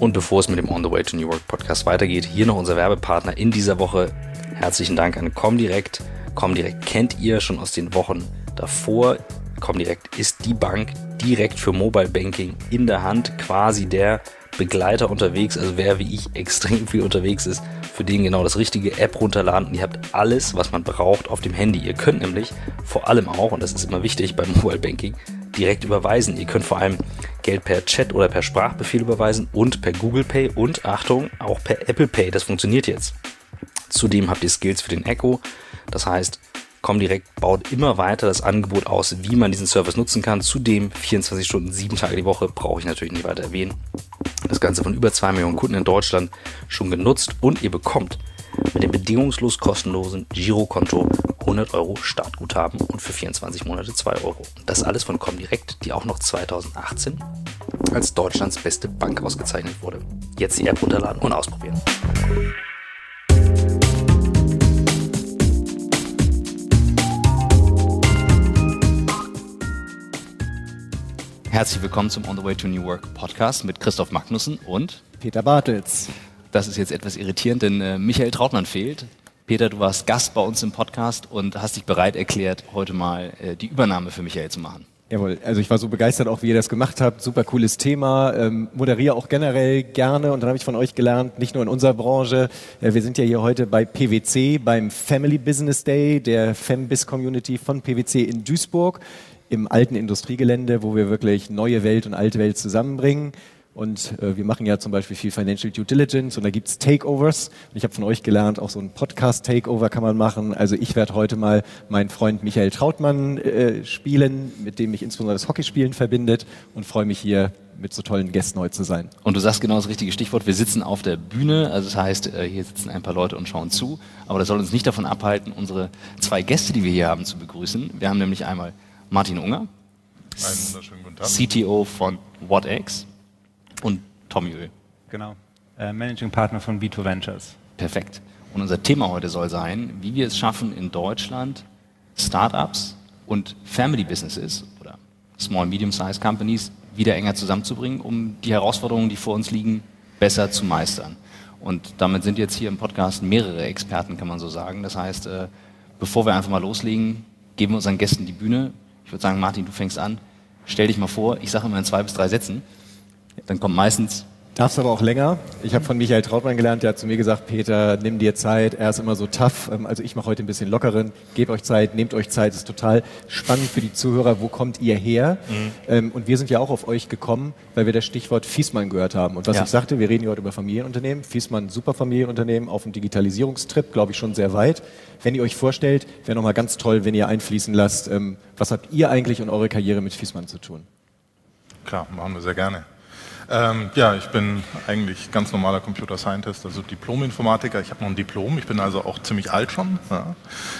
Und bevor es mit dem On the Way to New Work Podcast weitergeht, hier noch unser Werbepartner in dieser Woche. Herzlichen Dank an Comdirect. Comdirect kennt ihr schon aus den Wochen davor. Comdirect ist die Bank direkt für Mobile Banking in der Hand, quasi der Begleiter unterwegs. Also wer wie ich extrem viel unterwegs ist, für den genau das richtige App runterladen und ihr habt alles, was man braucht auf dem Handy. Ihr könnt nämlich vor allem auch, und das ist immer wichtig beim Mobile Banking, direkt überweisen. Ihr könnt vor allem Geld per Chat oder per Sprachbefehl überweisen und per Google Pay und, Achtung, auch per Apple Pay. Das funktioniert jetzt. Zudem habt ihr Skills für den Echo. Das heißt, Comdirect baut immer weiter das Angebot aus, wie man diesen Service nutzen kann. Zudem 24 Stunden, 7 Tage die Woche, brauche ich natürlich nicht weiter erwähnen. Das Ganze von über 2 Millionen Kunden in Deutschland schon genutzt und ihr bekommt mit dem bedingungslos kostenlosen Girokonto 100 € Startguthaben und für 24 Monate 2 €. Das alles von Comdirect, die auch noch 2018 als Deutschlands beste Bank ausgezeichnet wurde. Jetzt die App runterladen und ausprobieren. Herzlich willkommen zum On the Way to New Work Podcast mit Christoph Magnussen und Peter Bartels. Das ist jetzt etwas irritierend, denn Michael Trautmann fehlt. Peter, du warst Gast bei uns im Podcast und hast dich bereit erklärt, heute mal die Übernahme für Michael zu machen. Jawohl, also ich war so begeistert auch, wie ihr das gemacht habt. Super cooles Thema, moderiere auch generell gerne und dann habe ich von euch gelernt, nicht nur in unserer Branche, wir sind ja hier heute bei PwC, beim Family Business Day, der Fembiz-Community von PwC in Duisburg, im alten Industriegelände, wo wir wirklich neue Welt und alte Welt zusammenbringen. Und wir machen ja zum Beispiel viel Financial Due Diligence und da gibt's Takeovers. Und ich habe von euch gelernt, auch so ein Podcast-Takeover kann man machen. Also ich werde heute mal meinen Freund Michael Trautmann spielen, mit dem mich insbesondere das Hockeyspielen verbindet und freue mich hier mit so tollen Gästen heute zu sein. Und du sagst genau das richtige Stichwort, wir sitzen auf der Bühne, also das heißt, hier sitzen ein paar Leute und schauen zu, aber das soll uns nicht davon abhalten, unsere 2 Gäste, die wir hier haben, zu begrüßen. Wir haben nämlich einmal Martin Unger, einen wunderschönen guten Tag. CTO von WhatX und Tommy Oehl. Genau, Managing Partner von B2 Ventures. Perfekt. Und unser Thema heute soll sein, wie wir es schaffen, in Deutschland Startups und Family Businesses oder Small Medium-Sized Companies wieder enger zusammenzubringen, um die Herausforderungen, die vor uns liegen, besser zu meistern. Und damit sind jetzt hier im Podcast mehrere Experten, kann man so sagen. Das heißt, bevor wir einfach mal loslegen, geben wir unseren Gästen die Bühne. Ich würde sagen, Martin, du fängst an. Stell dich mal vor, ich sage immer in 2 bis 3 Sätzen. Dann kommt meistens... Darfst aber auch länger. Ich habe von Michael Trautmann gelernt, der hat zu mir gesagt, Peter, nimm dir Zeit, er ist immer so tough. Also ich mache heute ein bisschen lockeren. Gebt euch Zeit, nehmt euch Zeit. Das ist total spannend für die Zuhörer. Wo kommt ihr her? Und wir sind ja auch auf euch gekommen, weil wir das Stichwort Viessmann gehört haben. Und was ich sagte, wir reden hier heute über Familienunternehmen. Viessmann, super Familienunternehmen, auf dem Digitalisierungstrip, glaube ich, schon sehr weit. Wenn ihr euch vorstellt, wäre nochmal ganz toll, wenn ihr einfließen lasst, was habt ihr eigentlich in eurer Karriere mit Viessmann zu tun? Klar, machen wir sehr gerne. Ja, ich bin eigentlich ganz normaler Computer Scientist, also Diplom-Informatiker. Ich habe noch ein Diplom, ich bin also auch ziemlich alt schon. Ja.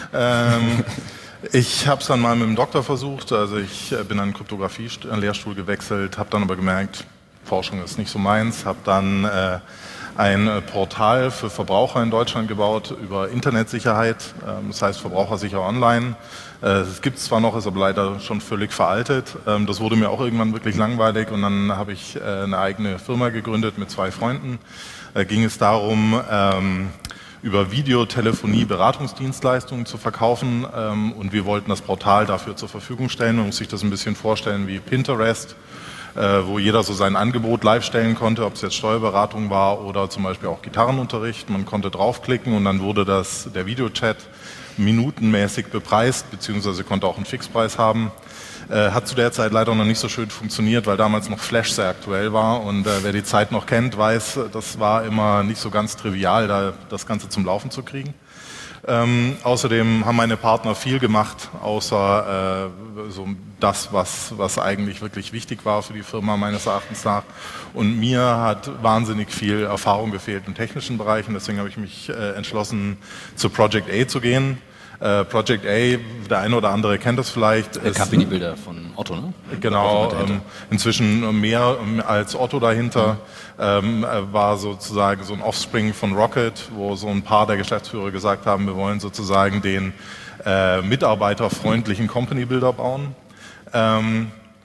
Ich habe es dann mal mit dem Doktor versucht, also ich bin an den Kryptographie-Lehrstuhl gewechselt, habe dann aber gemerkt, Forschung ist nicht so meins, habe dann ein Portal für Verbraucher in Deutschland gebaut über Internetsicherheit, das heißt Verbrauchersicher online. Es gibt es zwar noch, ist aber leider schon völlig veraltet. Das wurde mir auch irgendwann wirklich langweilig und dann habe ich eine eigene Firma gegründet mit 2 Freunden. Da ging es darum, über Videotelefonie Beratungsdienstleistungen zu verkaufen und wir wollten das Portal dafür zur Verfügung stellen. Man muss sich das ein bisschen vorstellen wie Pinterest, wo jeder so sein Angebot live stellen konnte, ob es jetzt Steuerberatung war oder zum Beispiel auch Gitarrenunterricht. Man konnte draufklicken und dann wurde der Videochat minutenmäßig bepreist, beziehungsweise konnte auch einen Fixpreis haben. Hat zu der Zeit leider noch nicht so schön funktioniert, weil damals noch Flash sehr aktuell war und wer die Zeit noch kennt, weiß, das war immer nicht so ganz trivial, da das Ganze zum Laufen zu kriegen. Außerdem haben meine Partner viel gemacht, außer so das, was eigentlich wirklich wichtig war für die Firma meines Erachtens nach. Und mir hat wahnsinnig viel Erfahrung gefehlt in technischen Bereichen, deswegen habe ich mich entschlossen, zu Project A zu gehen. Project A, der eine oder andere kennt das vielleicht. Company-Bilder von Otto, ne? Genau, inzwischen mehr als Otto dahinter, war sozusagen so ein Offspring von Rocket, wo so ein paar der Geschäftsführer gesagt haben, wir wollen sozusagen den mitarbeiterfreundlichen Company-Builder bauen.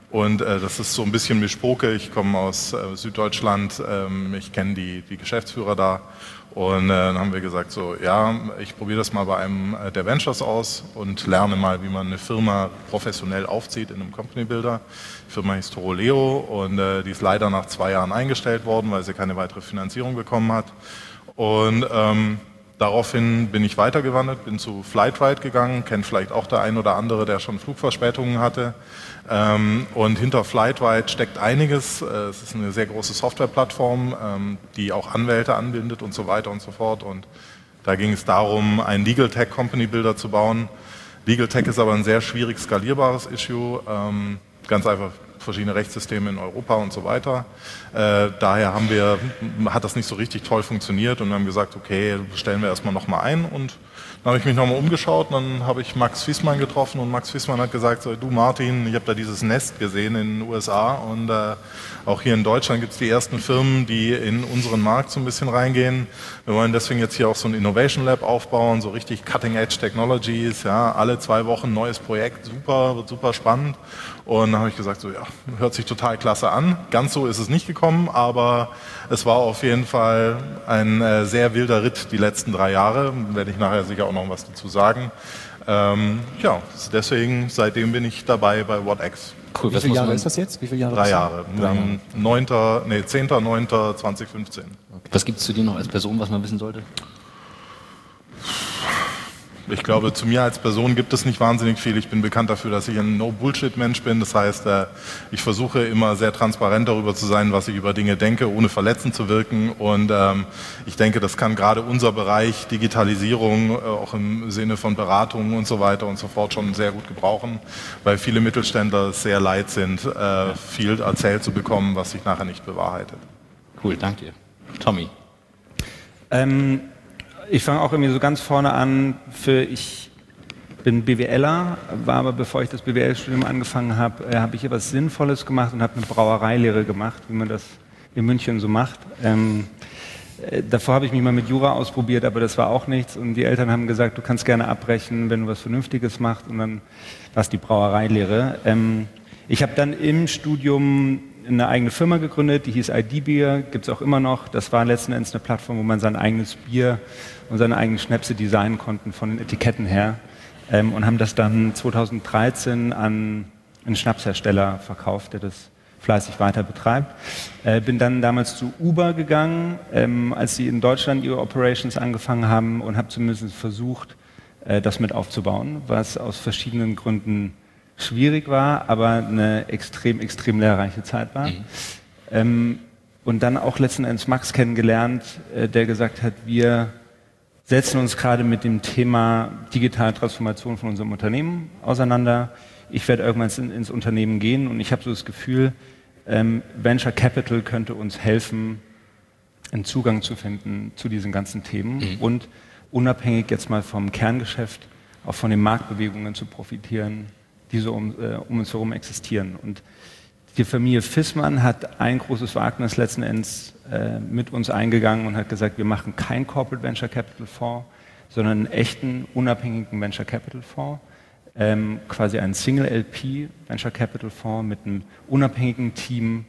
Und das ist so ein bisschen Mischpoke. Ich komme aus Süddeutschland, ich kenne die Geschäftsführer da. Und dann haben wir gesagt, so, ja, ich probiere das mal bei einem der Ventures aus und lerne mal, wie man eine Firma professionell aufzieht in einem Company Builder. Die Firma hieß Toroleo und die ist leider nach 2 Jahren eingestellt worden, weil sie keine weitere Finanzierung bekommen hat. Und daraufhin bin ich weitergewandert, bin zu Flightride gegangen, kennt vielleicht auch der ein oder andere, der schon Flugverspätungen hatte. Und hinter Flightride steckt einiges. Es ist eine sehr große Softwareplattform, die auch Anwälte anbindet und so weiter und so fort. Und da ging es darum, einen Legal Tech Company Builder zu bauen. Legal Tech ist aber ein sehr schwierig skalierbares Issue. Ganz einfach verschiedene Rechtssysteme in Europa und so weiter. Daher hat das nicht so richtig toll funktioniert und wir haben gesagt, okay, stellen wir erstmal nochmal ein und dann habe ich mich nochmal umgeschaut und dann habe ich Max Fiesmann getroffen und Max Fiesmann hat gesagt, so, du Martin, ich habe da dieses Nest gesehen in den USA und auch hier in Deutschland gibt es die ersten Firmen, die in unseren Markt so ein bisschen reingehen. Wir wollen deswegen jetzt hier auch so ein Innovation Lab aufbauen, so richtig Cutting Edge Technologies, ja, alle 2 Wochen neues Projekt, super, wird super spannend. Und dann habe ich gesagt, so ja, hört sich total klasse an. Ganz so ist es nicht gekommen, aber es war auf jeden Fall ein sehr wilder Ritt die letzten 3 Jahre. Werde ich nachher sicher auch noch was dazu sagen. Ja, deswegen, seitdem bin ich dabei bei WhatX. Cool. Wie viele Jahre ist das jetzt? Wie viele Jahre? 3 Jahre. 10.9.2015. Okay. Was gibt es zu dir noch als Person, was man wissen sollte? Ich glaube, zu mir als Person gibt es nicht wahnsinnig viel. Ich bin bekannt dafür, dass ich ein No-Bullshit-Mensch bin. Das heißt, ich versuche immer sehr transparent darüber zu sein, was ich über Dinge denke, ohne verletzend zu wirken. Und ich denke, das kann gerade unser Bereich Digitalisierung, auch im Sinne von Beratungen und so weiter und so fort, schon sehr gut gebrauchen, weil viele Mittelständler es sehr leid sind, viel erzählt zu bekommen, was sich nachher nicht bewahrheitet. Cool, danke dir. Tommy. Ich fange auch irgendwie so ganz vorne an. Ich bin BWLer, war aber bevor ich das BWL-Studium angefangen habe, habe ich hier was Sinnvolles gemacht und habe eine Brauereilehre gemacht, wie man das in München so macht. Davor habe ich mich mal mit Jura ausprobiert, aber das war auch nichts. Und die Eltern haben gesagt, du kannst gerne abbrechen, wenn du was Vernünftiges machst. Und dann war es die Brauereilehre. Ich habe dann im Studium eine eigene Firma gegründet, die hieß ID Beer, gibt es auch immer noch. Das war letzten Endes eine Plattform, wo man sein eigenes Bier und seine eigenen Schnäpse designen konnten von den Etiketten her. Und haben das dann 2013 an einen Schnapshersteller verkauft, der das fleißig weiter betreibt. Bin dann damals zu Uber gegangen, als sie in Deutschland ihre Operations angefangen haben und habe zumindest versucht, das mit aufzubauen, was aus verschiedenen Gründen schwierig war, aber eine extrem, extrem lehrreiche Zeit war. Und dann auch letzten Endes Max kennengelernt, der gesagt hat, wir setzen uns gerade mit dem Thema digitale Transformation von unserem Unternehmen auseinander. Ich werde irgendwann ins Unternehmen gehen und ich habe so das Gefühl, Venture Capital könnte uns helfen, einen Zugang zu finden zu diesen ganzen Themen und unabhängig jetzt mal vom Kerngeschäft auch von den Marktbewegungen zu profitieren, die so um uns herum existieren. Und die Familie Fiesmann hat ein großes Wagnis letzten Endes mit uns eingegangen und hat gesagt, wir machen kein Corporate Venture Capital Fonds, sondern einen echten, unabhängigen Venture Capital Fonds, quasi einen Single LP Venture Capital Fonds mit einem unabhängigen Team,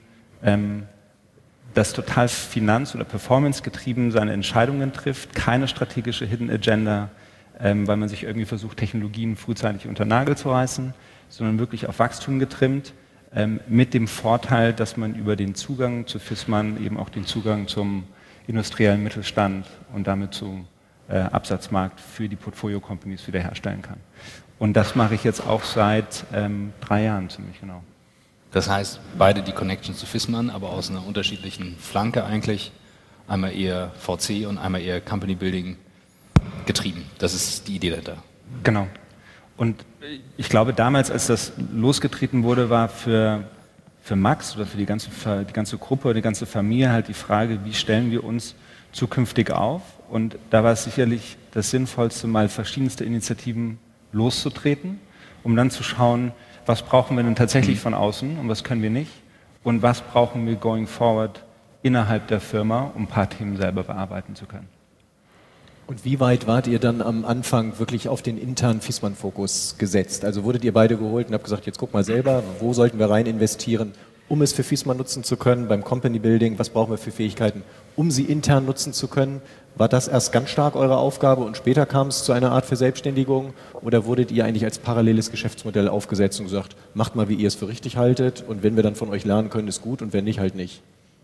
das total finanz- oder performance-getrieben seine Entscheidungen trifft, keine strategische Hidden Agenda, weil man sich irgendwie versucht, Technologien frühzeitig unter Nagel zu reißen, sondern wirklich auf Wachstum getrimmt, mit dem Vorteil, dass man über den Zugang zu Fiesmann eben auch den Zugang zum industriellen Mittelstand und damit zum Absatzmarkt für die Portfolio-Companies wiederherstellen kann. Und das mache ich jetzt auch seit 3 Jahren ziemlich genau. Das heißt, beide die Connection zu Fiesmann, aber aus einer unterschiedlichen Flanke eigentlich. Einmal eher VC und einmal eher Company Building getrieben. Das ist die Idee dahinter. Genau. Und ich glaube, damals, als das losgetreten wurde, war für Max oder für die ganze Gruppe, die ganze Familie halt die Frage, wie stellen wir uns zukünftig auf? Und da war es sicherlich das Sinnvollste, mal verschiedenste Initiativen loszutreten, um dann zu schauen, was brauchen wir denn tatsächlich von außen und was können wir nicht? Und was brauchen wir going forward innerhalb der Firma, um ein paar Themen selber bearbeiten zu können? Und wie weit wart ihr dann am Anfang wirklich auf den internen Viessmann-Fokus gesetzt? Also wurdet ihr beide geholt und habt gesagt, jetzt guck mal selber, wo sollten wir rein investieren, um es für Viessmann nutzen zu können, beim Company Building, was brauchen wir für Fähigkeiten, um sie intern nutzen zu können? War das erst ganz stark eure Aufgabe und später kam es zu einer Art Verselbstständigung? Oder wurdet ihr eigentlich als paralleles Geschäftsmodell aufgesetzt und gesagt, macht mal, wie ihr es für richtig haltet und wenn wir dann von euch lernen können, ist gut und wenn nicht, halt nicht?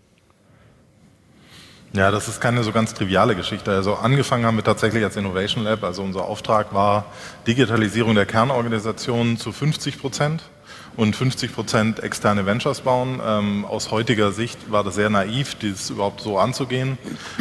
Ja, das ist keine so ganz triviale Geschichte. Also angefangen haben wir tatsächlich als Innovation Lab. Also unser Auftrag war Digitalisierung der Kernorganisation zu 50% und 50% externe Ventures bauen. Aus heutiger Sicht war das sehr naiv, dies überhaupt so anzugehen.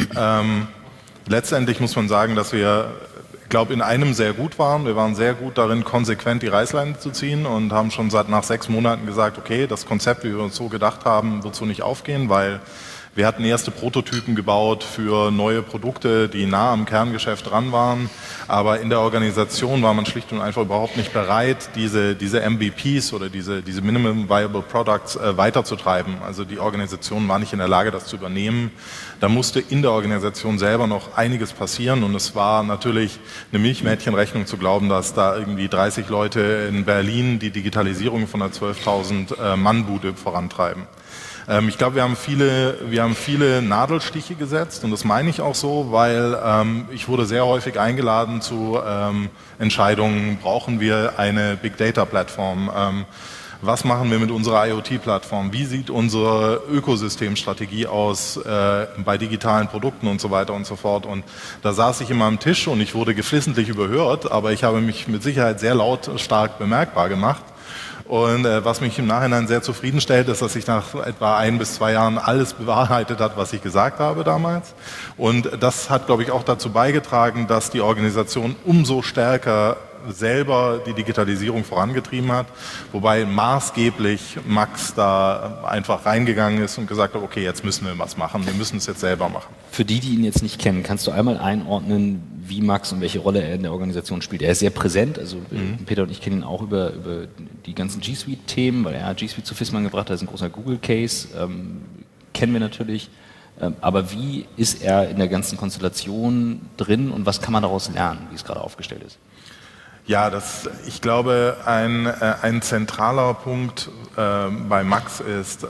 Letztendlich muss man sagen, dass wir, ich glaube, in einem sehr gut waren. Wir waren sehr gut darin, konsequent die Reißleine zu ziehen und haben schon nach 6 Monaten gesagt, okay, das Konzept, wie wir uns so gedacht haben, wird so nicht aufgehen, weil wir hatten erste Prototypen gebaut für neue Produkte, die nah am Kerngeschäft dran waren, aber in der Organisation war man schlicht und einfach überhaupt nicht bereit, diese MVPs oder diese Minimum Viable Products weiterzutreiben. Also die Organisation war nicht in der Lage, das zu übernehmen. Da musste in der Organisation selber noch einiges passieren und es war natürlich eine Milchmädchenrechnung zu glauben, dass da irgendwie 30 Leute in Berlin die Digitalisierung von einer 12.000 Mann-Bude vorantreiben. Ich glaube, wir haben viele Nadelstiche gesetzt und das meine ich auch so, weil ich wurde sehr häufig eingeladen zu Entscheidungen, brauchen wir eine Big Data Plattform, was machen wir mit unserer IoT-Plattform, wie sieht unsere Ökosystemstrategie aus bei digitalen Produkten und so weiter und so fort. Und da saß ich immer am Tisch und ich wurde geflissentlich überhört, aber ich habe mich mit Sicherheit sehr lautstark bemerkbar gemacht. Und was mich im Nachhinein sehr zufriedenstellt, ist, dass sich nach etwa 1 bis 2 Jahren alles bewahrheitet hat, was ich gesagt habe damals. Und das hat, glaube ich, auch dazu beigetragen, dass die Organisation umso stärker selber die Digitalisierung vorangetrieben hat, wobei maßgeblich Max da einfach reingegangen ist und gesagt hat, okay, jetzt müssen wir was machen, wir müssen es jetzt selber machen. Für die ihn jetzt nicht kennen, kannst du einmal einordnen, wie Max und welche Rolle er in der Organisation spielt? Er ist sehr präsent, also Peter und ich kennen ihn auch über die ganzen G Suite-Themen, weil er G Suite zu Viessmann gebracht hat, das ist ein großer Google-Case, kennen wir natürlich. Aber wie ist er in der ganzen Konstellation drin und was kann man daraus lernen, wie es gerade aufgestellt ist? Ja, ich glaube, ein zentraler Punkt bei Max ist,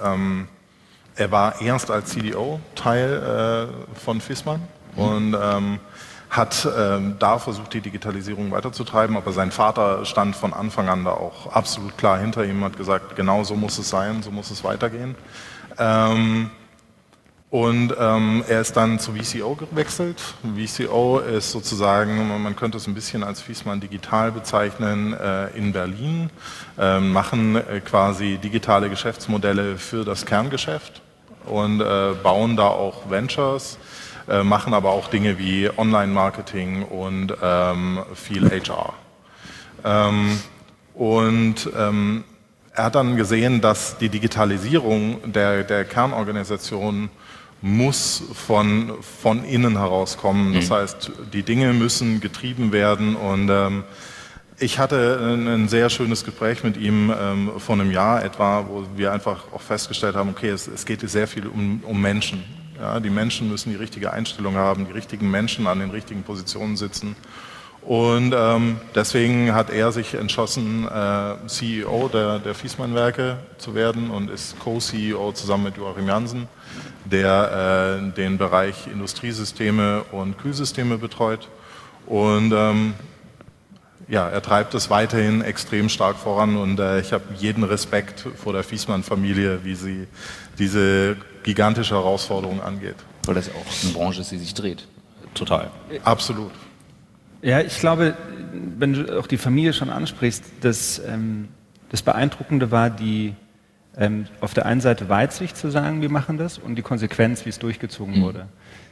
er war erst als CDO Teil von Viessmann und hat da versucht, die Digitalisierung weiterzutreiben, aber sein Vater stand von Anfang an da auch absolut klar hinter ihm, hat gesagt, genau so muss es sein, so muss es weitergehen. Er ist dann zu VCO gewechselt. VCO ist sozusagen, man könnte es ein bisschen als Viessmann digital bezeichnen, in Berlin, machen quasi digitale Geschäftsmodelle für das Kerngeschäft und bauen da auch Ventures, machen aber auch Dinge wie Online-Marketing und viel HR. Er hat dann gesehen, dass die Digitalisierung der Kernorganisation muss von innen herauskommen. Das heißt, die Dinge müssen getrieben werden und ich hatte ein sehr schönes Gespräch mit ihm vor einem Jahr etwa, wo wir einfach auch festgestellt haben, okay, es geht sehr viel um Menschen. Ja, die Menschen müssen die richtige Einstellung haben, die richtigen Menschen an den richtigen Positionen sitzen. Und deswegen hat er sich entschlossen, CEO der Viessmann-Werke zu werden und ist Co-CEO zusammen mit Joachim Jansen, der den Bereich Industriesysteme und Kühlsysteme betreut. Und er treibt es weiterhin extrem stark voran und ich habe jeden Respekt vor der Viessmann-Familie, wie sie diese gigantische Herausforderung angeht. Weil das auch eine Branche ist, die sich dreht. Total. Absolut. Ja, ich glaube, wenn du auch die Familie schon ansprichst, das Beeindruckende war auf der einen Seite Weitsicht zu sagen, wir machen das und die Konsequenz, wie es durchgezogen wurde.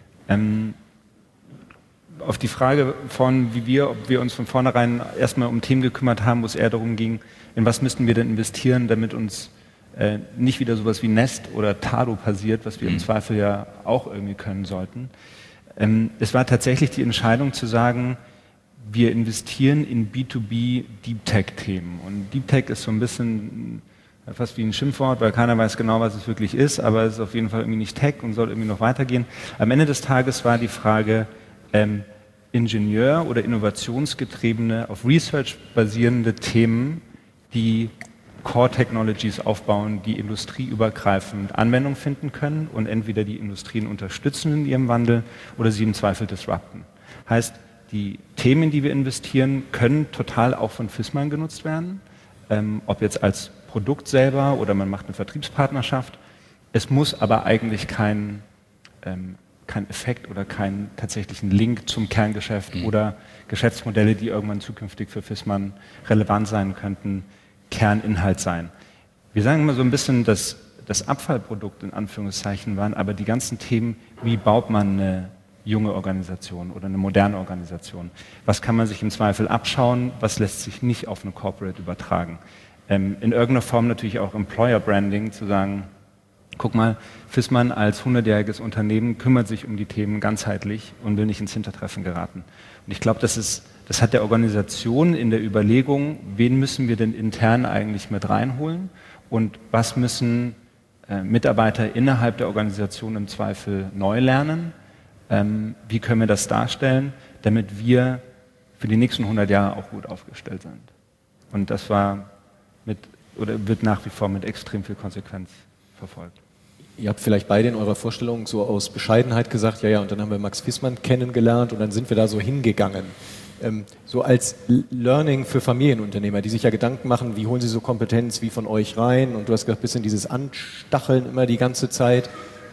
Auf die Frage von, ob wir uns von vornherein erstmal um Themen gekümmert haben, wo es eher darum ging, in was müssten wir denn investieren, damit uns nicht wieder sowas wie Nest oder Tado passiert, was wir im Zweifel ja auch irgendwie können sollten. Es war tatsächlich die Entscheidung zu sagen, wir investieren in B2B Deep Tech Themen. Und Deep Tech ist so ein bisschen fast wie ein Schimpfwort, weil keiner weiß genau, was es wirklich ist, aber es ist auf jeden Fall irgendwie nicht Tech und soll irgendwie noch weitergehen. Am Ende des Tages war die Frage, Ingenieur- oder innovationsgetriebene, auf Research basierende Themen, die Core Technologies aufbauen, die industrieübergreifend Anwendung finden können und entweder die Industrien unterstützen in ihrem Wandel oder sie im Zweifel disrupten. Heißt, die Themen, in die wir investieren, können total auch von Fissmann genutzt werden, ob jetzt als Produkt selber oder man macht eine Vertriebspartnerschaft. Es muss aber eigentlich kein Effekt oder keinen tatsächlichen Link zum Kerngeschäft oder Geschäftsmodelle, die irgendwann zukünftig für Fissmann relevant sein könnten, Kerninhalt sein. Wir sagen immer so ein bisschen, dass das Abfallprodukt in Anführungszeichen waren, aber die ganzen Themen, wie baut man eine junge Organisation oder eine moderne Organisation? Was kann man sich im Zweifel abschauen? Was lässt sich nicht auf eine Corporate übertragen? In irgendeiner Form natürlich auch Employer Branding, zu sagen, guck mal, Fissmann als 100-jähriges Unternehmen kümmert sich um die Themen ganzheitlich und will nicht ins Hintertreffen geraten. Und ich glaube, das hat der Organisation in der Überlegung, wen müssen wir denn intern eigentlich mit reinholen und was müssen Mitarbeiter innerhalb der Organisation im Zweifel neu lernen. Wie können wir das darstellen, damit wir für die nächsten 100 Jahre auch gut aufgestellt sind. Und das wird nach wie vor mit extrem viel Konsequenz verfolgt. Ihr habt vielleicht beide in eurer Vorstellung so aus Bescheidenheit gesagt, ja, und dann haben wir Max Fissmann kennengelernt und dann sind wir da so hingegangen. So als Learning für Familienunternehmer, die sich ja Gedanken machen, wie holen sie so Kompetenz wie von euch rein? Und du hast gesagt, ein bisschen dieses Anstacheln immer die ganze Zeit.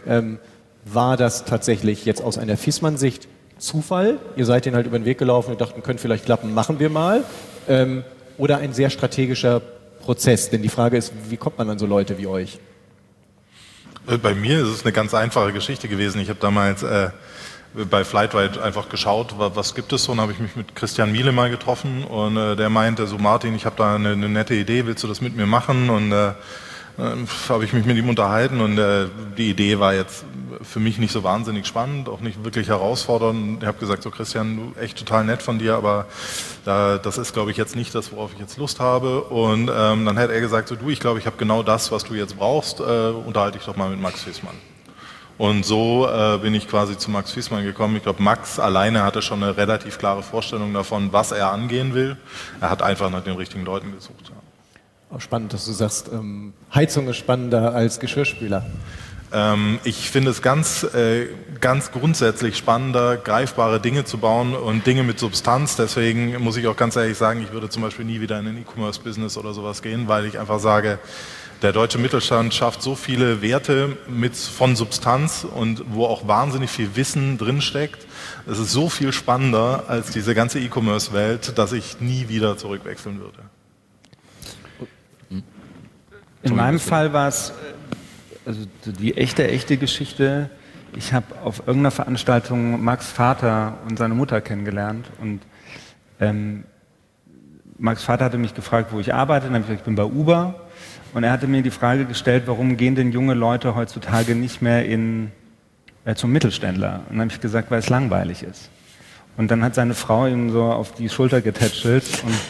War das tatsächlich jetzt aus einer Fissmann-Sicht Zufall? Ihr seid denen halt über den Weg gelaufen und dachten, könnte vielleicht klappen, machen wir mal. Oder ein sehr strategischer Prozess? Denn die Frage ist, wie kommt man an so Leute wie euch? Bei mir ist es eine ganz einfache Geschichte gewesen. Ich habe damals bei Flightwide einfach geschaut, was gibt es so, und habe ich mich mit Christian Miele mal getroffen und der meinte so, Martin, ich habe da eine nette Idee, willst du das mit mir machen? Und habe ich mich mit ihm unterhalten und die Idee war jetzt für mich nicht so wahnsinnig spannend, auch nicht wirklich herausfordernd. Ich habe gesagt, so Christian, du echt total nett von dir, aber das ist, glaube ich, jetzt nicht das, worauf ich jetzt Lust habe. Und dann hat er gesagt, so du, ich glaube, ich habe genau das, was du jetzt brauchst, unterhalte dich doch mal mit Max Fissmann. Und so bin ich quasi zu Max Fissmann gekommen. Ich glaube, Max alleine hatte schon eine relativ klare Vorstellung davon, was er angehen will. Er hat einfach nach den richtigen Leuten gesucht. Ja. Auch spannend, dass du sagst, Heizung ist spannender als Geschirrspüler. Ich finde es ganz grundsätzlich spannender, greifbare Dinge zu bauen und Dinge mit Substanz. Deswegen muss ich auch ganz ehrlich sagen, ich würde zum Beispiel nie wieder in ein E-Commerce-Business oder sowas gehen, weil ich einfach sage, der deutsche Mittelstand schafft so viele Werte von Substanz und wo auch wahnsinnig viel Wissen drinsteckt. Es ist so viel spannender als diese ganze E-Commerce-Welt, dass ich nie wieder zurückwechseln würde. In meinem Fall war es also die echte Geschichte. Ich habe auf irgendeiner Veranstaltung Max' Vater und seine Mutter kennengelernt und Max' Vater hatte mich gefragt, wo ich arbeite, und dann habe ich gesagt, ich bin bei Uber, und er hatte mir die Frage gestellt, warum gehen denn junge Leute heutzutage nicht mehr zum Mittelständler? Und dann habe ich gesagt, weil es langweilig ist. Und dann hat seine Frau ihm so auf die Schulter getätschelt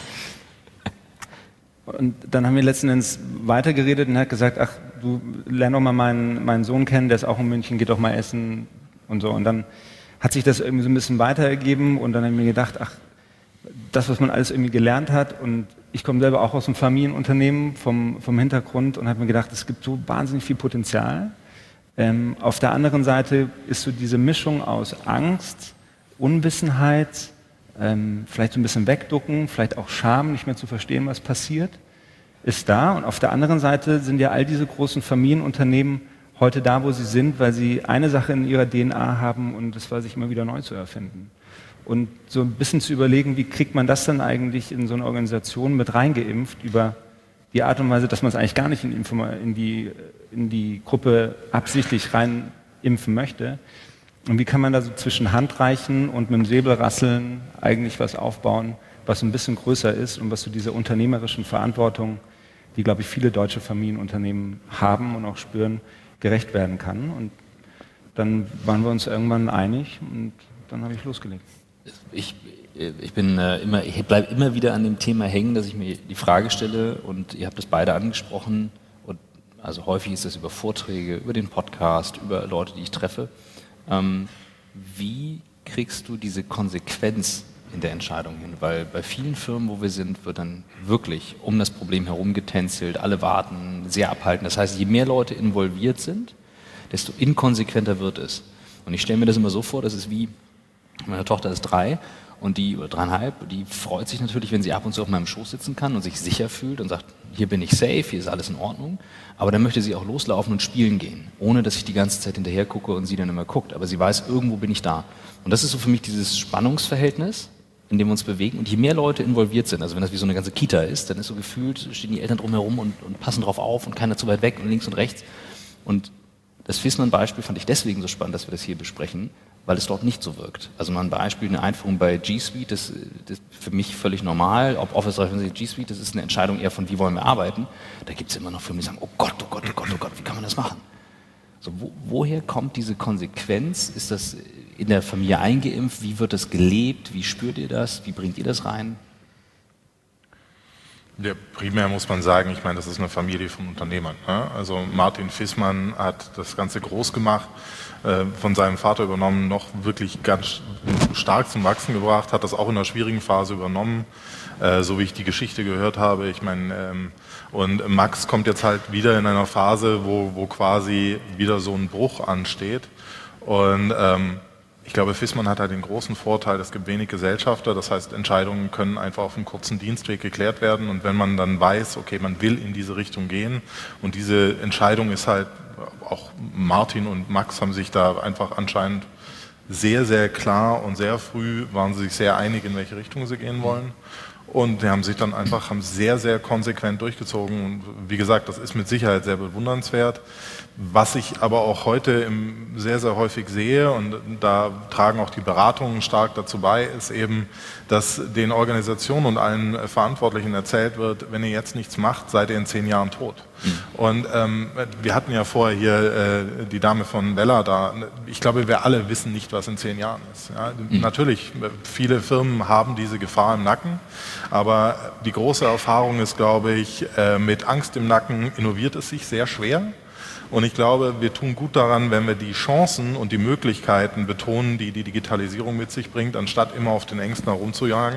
und dann haben wir letzten Endes weitergeredet und er hat gesagt, ach, du lern doch mal meinen Sohn kennen, der ist auch in München, geht doch mal essen und so. Und dann hat sich das irgendwie so ein bisschen weiter ergeben und dann habe ich mir gedacht, ach, das, was man alles irgendwie gelernt hat, und ich komme selber auch aus einem Familienunternehmen vom Hintergrund und habe mir gedacht, es gibt so wahnsinnig viel Potenzial. Auf der anderen Seite ist so diese Mischung aus Angst, Unwissenheit, vielleicht so ein bisschen wegducken, vielleicht auch Scham, nicht mehr zu verstehen, was passiert, ist da. Und auf der anderen Seite sind ja all diese großen Familienunternehmen heute da, wo sie sind, weil sie eine Sache in ihrer DNA haben, und das war, sich immer wieder neu zu erfinden. Und so ein bisschen zu überlegen, wie kriegt man das dann eigentlich in so eine Organisation mit reingeimpft, über die Art und Weise, dass man es eigentlich gar nicht in die Gruppe absichtlich reinimpfen möchte. Und wie kann man da so zwischen Handreichen und mit dem Säbel rasseln eigentlich was aufbauen, was ein bisschen größer ist und was zu dieser unternehmerischen Verantwortung, die, glaube ich, viele deutsche Familienunternehmen haben und auch spüren, gerecht werden kann. Und dann waren wir uns irgendwann einig und dann habe ich losgelegt. Ich bleibe immer wieder an dem Thema hängen, dass ich mir die Frage stelle, und ihr habt das beide angesprochen, und also häufig ist das über Vorträge, über den Podcast, über Leute, die ich treffe. Wie kriegst du diese Konsequenz in der Entscheidung hin? Weil bei vielen Firmen, wo wir sind, wird dann wirklich um das Problem herum getänzelt, alle warten, sehr abhalten. Das heißt, je mehr Leute involviert sind, desto inkonsequenter wird es. Und ich stelle mir das immer so vor, das ist wie, meine Tochter ist 3 und die, oder 3,5, die freut sich natürlich, wenn sie ab und zu auf meinem Schoß sitzen kann und sich sicher fühlt und sagt, hier bin ich safe, hier ist alles in Ordnung. Aber dann möchte sie auch loslaufen und spielen gehen, ohne dass ich die ganze Zeit hinterher gucke und sie dann immer guckt. Aber sie weiß, irgendwo bin ich da. Und das ist so für mich dieses Spannungsverhältnis, in dem wir uns bewegen. Und je mehr Leute involviert sind, also wenn das wie so eine ganze Kita ist, dann ist so gefühlt, stehen die Eltern drumherum und passen drauf auf und keiner zu weit weg und links und rechts. Und das Fissmann-Beispiel fand ich deswegen so spannend, dass wir das hier besprechen, weil es dort nicht so wirkt. Also mal ein Beispiel, eine Einführung bei G Suite, das ist für mich völlig normal. Ob Office 365 G Suite, das ist eine Entscheidung eher von, wie wollen wir arbeiten. Da gibt es immer noch Firmen, die sagen, oh Gott, oh Gott, oh Gott, oh Gott, wie kann man das machen? So, woher kommt diese Konsequenz? Ist das in der Familie eingeimpft? Wie wird das gelebt? Wie spürt ihr das? Wie bringt ihr das rein? Ja, primär muss man sagen, ich meine, das ist eine Familie von Unternehmern. Ne? Also Martin Fissmann hat das Ganze groß gemacht, von seinem Vater übernommen, noch wirklich ganz stark zum Wachsen gebracht, hat das auch in einer schwierigen Phase übernommen, so wie ich die Geschichte gehört habe. Ich meine, und Max kommt jetzt halt wieder in einer Phase, wo quasi wieder so ein Bruch ansteht. Und ich glaube, Fissmann hat halt den großen Vorteil, es gibt wenig Gesellschafter, das heißt, Entscheidungen können einfach auf einem kurzen Dienstweg geklärt werden und wenn man dann weiß, okay, man will in diese Richtung gehen und diese Entscheidung ist halt, auch Martin und Max haben sich da einfach anscheinend sehr, sehr klar und sehr früh waren sie sich sehr einig, in welche Richtung sie gehen wollen. Und die haben sich dann einfach sehr, sehr konsequent durchgezogen. Und wie gesagt, das ist mit Sicherheit sehr bewundernswert. Was ich aber auch heute sehr, sehr häufig sehe, und da tragen auch die Beratungen stark dazu bei, ist eben, dass den Organisationen und allen Verantwortlichen erzählt wird, wenn ihr jetzt nichts macht, seid ihr in 10 Jahren tot. Und wir hatten ja vorher hier die Dame von Bella da. Ich glaube, wir alle wissen nicht, was in 10 Jahren ist. Ja, natürlich, viele Firmen haben diese Gefahr im Nacken, aber die große Erfahrung ist, glaube ich, mit Angst im Nacken innoviert es sich sehr schwer. Und ich glaube, wir tun gut daran, wenn wir die Chancen und die Möglichkeiten betonen, die die Digitalisierung mit sich bringt, anstatt immer auf den Ängsten herumzujagen.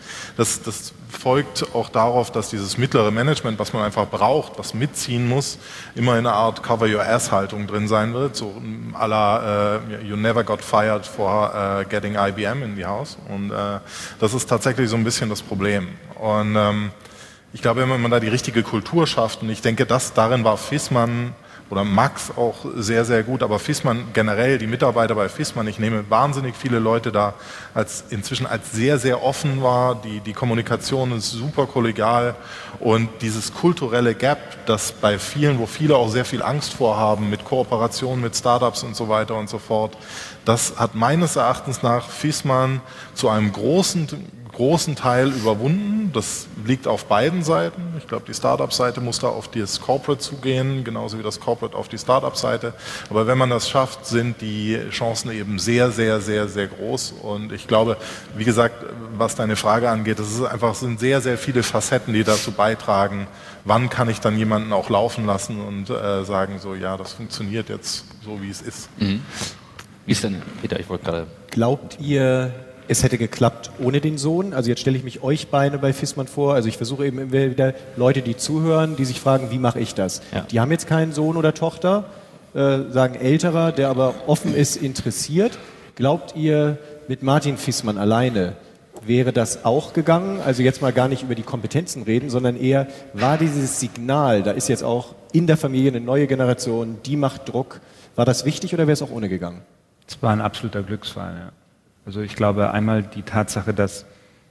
Das folgt auch darauf, dass dieses mittlere Management, was man einfach braucht, was mitziehen muss, immer in einer Art Cover-Your-Ass-Haltung drin sein wird, so à la you never got fired for getting IBM in the house. Und das ist tatsächlich so ein bisschen das Problem. Und ich glaube, wenn man da die richtige Kultur schafft, und ich denke, darin war Fissmann oder Max auch sehr, sehr gut, aber Fissmann generell, die Mitarbeiter bei Fissmann, ich nehme wahnsinnig viele Leute da inzwischen als sehr, sehr offen war, die Kommunikation ist super kollegial und dieses kulturelle Gap, das bei vielen, wo viele auch sehr viel Angst vorhaben mit Kooperationen mit Startups und so weiter und so fort, das hat meines Erachtens nach Fissmann zu einem großen Teil überwunden. Das liegt auf beiden Seiten. Ich glaube, die Startup-Seite muss da auf das Corporate zugehen, genauso wie das Corporate auf die Startup-Seite. Aber wenn man das schafft, sind die Chancen eben sehr, sehr, sehr, sehr groß. Und ich glaube, wie gesagt, was deine Frage angeht, sind sehr, sehr viele Facetten, die dazu beitragen, wann kann ich dann jemanden auch laufen lassen und sagen, so, ja, das funktioniert jetzt so, wie es ist. Mhm. Wie ist denn, Peter, ich wollte gerade... Glaubt ihr, es hätte geklappt ohne den Sohn? Also jetzt stelle ich mich euch beide bei Fissmann vor. Also ich versuche eben immer wieder Leute, die zuhören, die sich fragen, wie mache ich das? Ja. Die haben jetzt keinen Sohn oder Tochter, sagen Älterer, der aber offen ist, interessiert. Glaubt ihr, mit Martin Fissmann alleine wäre das auch gegangen? Also jetzt mal gar nicht über die Kompetenzen reden, sondern eher, war dieses Signal, da ist jetzt auch in der Familie eine neue Generation, die macht Druck. War das wichtig oder wäre es auch ohne gegangen? Es war ein absoluter Glücksfall, ja. Also ich glaube einmal die Tatsache, dass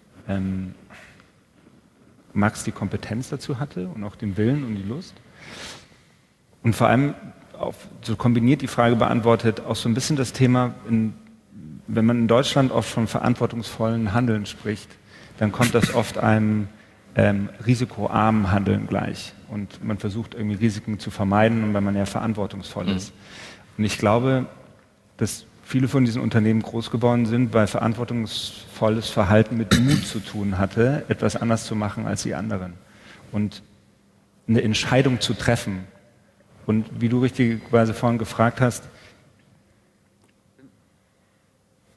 Max die Kompetenz dazu hatte und auch den Willen und die Lust. Und vor allem, so kombiniert die Frage beantwortet, auch so ein bisschen das Thema, wenn man in Deutschland oft von verantwortungsvollen Handeln spricht, dann kommt das oft einem risikoarmen Handeln gleich. Und man versucht irgendwie Risiken zu vermeiden, und weil man ja verantwortungsvoll ist. Und ich glaube, dass viele von diesen Unternehmen groß geworden sind, weil verantwortungsvolles Verhalten mit Mut zu tun hatte, etwas anders zu machen als die anderen. Und eine Entscheidung zu treffen. Und wie du richtigerweise vorhin gefragt hast,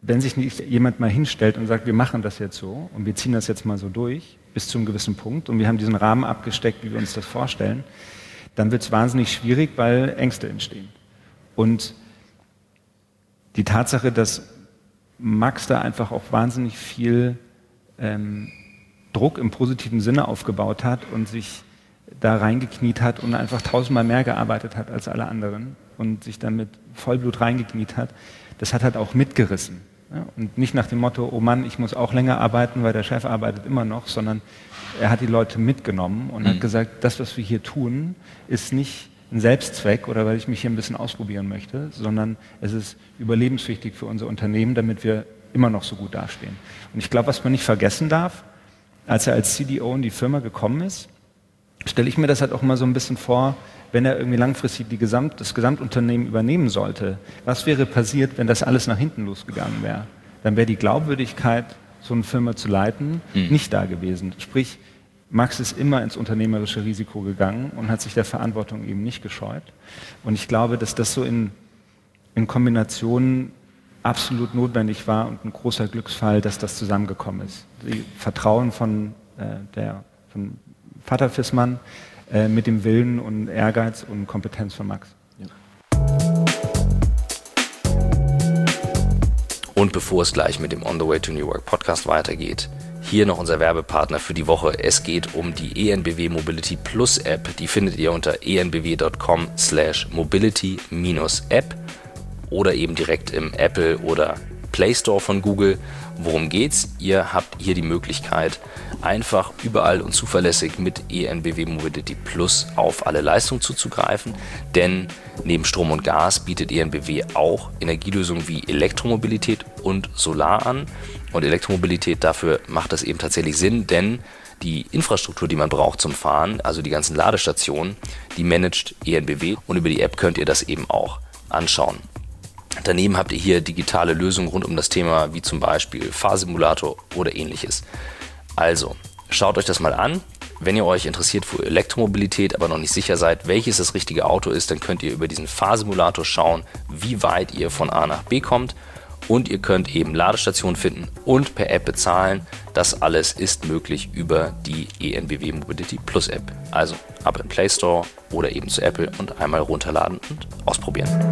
wenn sich nicht jemand mal hinstellt und sagt, wir machen das jetzt so und wir ziehen das jetzt mal so durch, bis zu einem gewissen Punkt und wir haben diesen Rahmen abgesteckt, wie wir uns das vorstellen, dann wird es wahnsinnig schwierig, weil Ängste entstehen. Und die Tatsache, dass Max da einfach auch wahnsinnig viel Druck im positiven Sinne aufgebaut hat und sich da reingekniet hat und einfach 1000-mal mehr gearbeitet hat als alle anderen und sich dann mit Vollblut reingekniet hat, das hat halt auch mitgerissen. Ja? Und nicht nach dem Motto, oh Mann, ich muss auch länger arbeiten, weil der Chef arbeitet immer noch, sondern er hat die Leute mitgenommen und hat gesagt, das, was wir hier tun, ist nicht ein Selbstzweck oder weil ich mich hier ein bisschen ausprobieren möchte, sondern es ist überlebenswichtig für unser Unternehmen, damit wir immer noch so gut dastehen. Und ich glaube, was man nicht vergessen darf, als er als CDO in die Firma gekommen ist, stelle ich mir das halt auch mal so ein bisschen vor, wenn er irgendwie langfristig das Gesamtunternehmen übernehmen sollte. Was wäre passiert, wenn das alles nach hinten losgegangen wäre? Dann wäre die Glaubwürdigkeit, so eine Firma zu leiten, nicht da gewesen. Sprich, Max ist immer ins unternehmerische Risiko gegangen und hat sich der Verantwortung eben nicht gescheut. Und ich glaube, dass das so in Kombination absolut notwendig war und ein großer Glücksfall, dass das zusammengekommen ist. Die Vertrauen von Vater Fissmann mit dem Willen und Ehrgeiz und Kompetenz von Max. Und bevor es gleich mit dem On the Way to New Work Podcast weitergeht, hier noch unser Werbepartner für die Woche. Es geht um die ENBW Mobility Plus App. Die findet ihr unter enbw.com/mobility-app oder eben direkt im Apple oder Play Store von Google. Worum geht's? Ihr habt hier die Möglichkeit, einfach überall und zuverlässig mit ENBW Mobility Plus auf alle Leistungen zuzugreifen, denn neben Strom und Gas bietet ENBW auch Energielösungen wie Elektromobilität und Solar an. Und Elektromobilität, dafür macht das eben tatsächlich Sinn, denn die Infrastruktur, die man braucht zum Fahren, also die ganzen Ladestationen, die managt ENBW und über die App könnt ihr das eben auch anschauen. Daneben habt ihr hier digitale Lösungen rund um das Thema, wie zum Beispiel Fahrsimulator oder ähnliches. Also, schaut euch das mal an. Wenn ihr euch interessiert für Elektromobilität, aber noch nicht sicher seid, welches das richtige Auto ist, dann könnt ihr über diesen Fahrsimulator schauen, wie weit ihr von A nach B kommt. Und ihr könnt eben Ladestationen finden und per App bezahlen. Das alles ist möglich über die ENBW Mobility Plus App. Also ab im Play Store oder eben zu Apple und einmal runterladen und ausprobieren.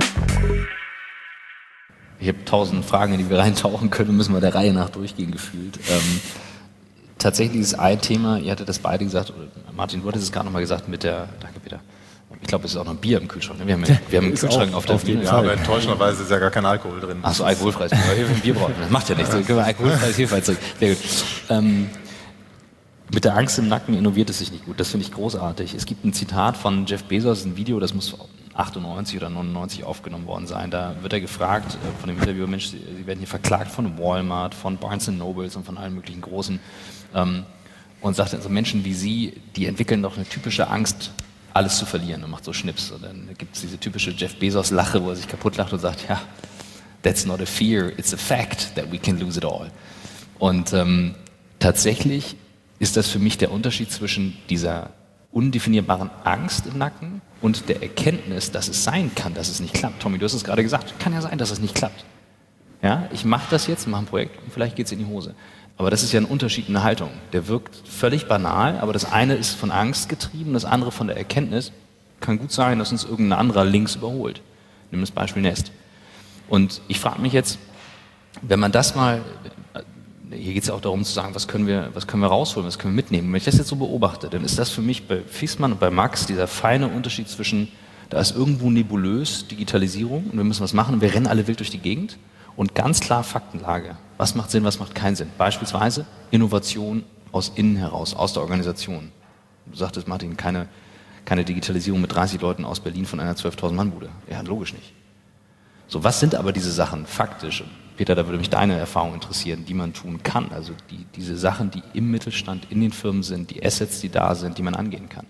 Ich habe 1000 Fragen, in die wir reintauchen können, müssen wir der Reihe nach durchgehen gefühlt. Tatsächlich ist ein Thema, ihr hattet das beide gesagt, oder Martin, du hattest es gerade nochmal gesagt mit der, danke Peter, ich glaube, es ist auch noch Bier im Kühlschrank. Ne? Wir haben einen Kühlschrank auf der Bühne. Ja, aber enttäuschenderweise ist ja gar kein Alkohol drin. Achso, alkoholfreies Bier. Wir ein Bier brauchen. Das macht ja nichts. Dann können wir alkoholfreies Hefeweizen zurück. Sehr gut. Mit der Angst im Nacken innoviert es sich nicht gut. Das finde ich großartig. Es gibt ein Zitat von Jeff Bezos, ein Video, das muss 98 oder 99 aufgenommen worden sein. Da wird er gefragt von dem Interviewer, Mensch, Sie werden hier verklagt von Walmart, von Barnes & Nobles und von allen möglichen Großen. Und sagt also, Menschen wie Sie, die entwickeln doch eine typische Angst, alles zu verlieren, und macht so Schnips. Und dann gibt es diese typische Jeff Bezos-Lache, wo er sich kaputt lacht und sagt, ja, that's not a fear, it's a fact that we can lose it all. Und tatsächlich ist das für mich der Unterschied zwischen dieser undefinierbaren Angst im Nacken und der Erkenntnis, dass es sein kann, dass es nicht klappt. Tommy, du hast es gerade gesagt, kann ja sein, dass es nicht klappt. Ja, ich mache das jetzt, mache ein Projekt und vielleicht geht es in die Hose. Aber das ist ja ein Unterschied in der Haltung. Der wirkt völlig banal, aber das eine ist von Angst getrieben, das andere von der Erkenntnis. Kann gut sein, dass uns irgendein anderer links überholt. Nimm das Beispiel Nest. Und ich frage mich jetzt, wenn man das mal, hier geht es ja auch darum zu sagen, was können wir rausholen, was können wir mitnehmen. Wenn ich das jetzt so beobachte, dann ist das für mich bei Fissmann und bei Max dieser feine Unterschied zwischen, da ist irgendwo nebulös Digitalisierung und wir müssen was machen und wir rennen alle wild durch die Gegend. Und ganz klar Faktenlage. Was macht Sinn, was macht keinen Sinn? Beispielsweise Innovation aus innen heraus, aus der Organisation. Du sagtest, Martin, keine Digitalisierung mit 30 Leuten aus Berlin von einer 12.000 Mann Bude. Ja, logisch nicht. So, was sind aber diese Sachen faktisch? Peter, da würde mich deine Erfahrung interessieren, die man tun kann. Also diese Sachen, die im Mittelstand, in den Firmen sind, die Assets, die da sind, die man angehen kann.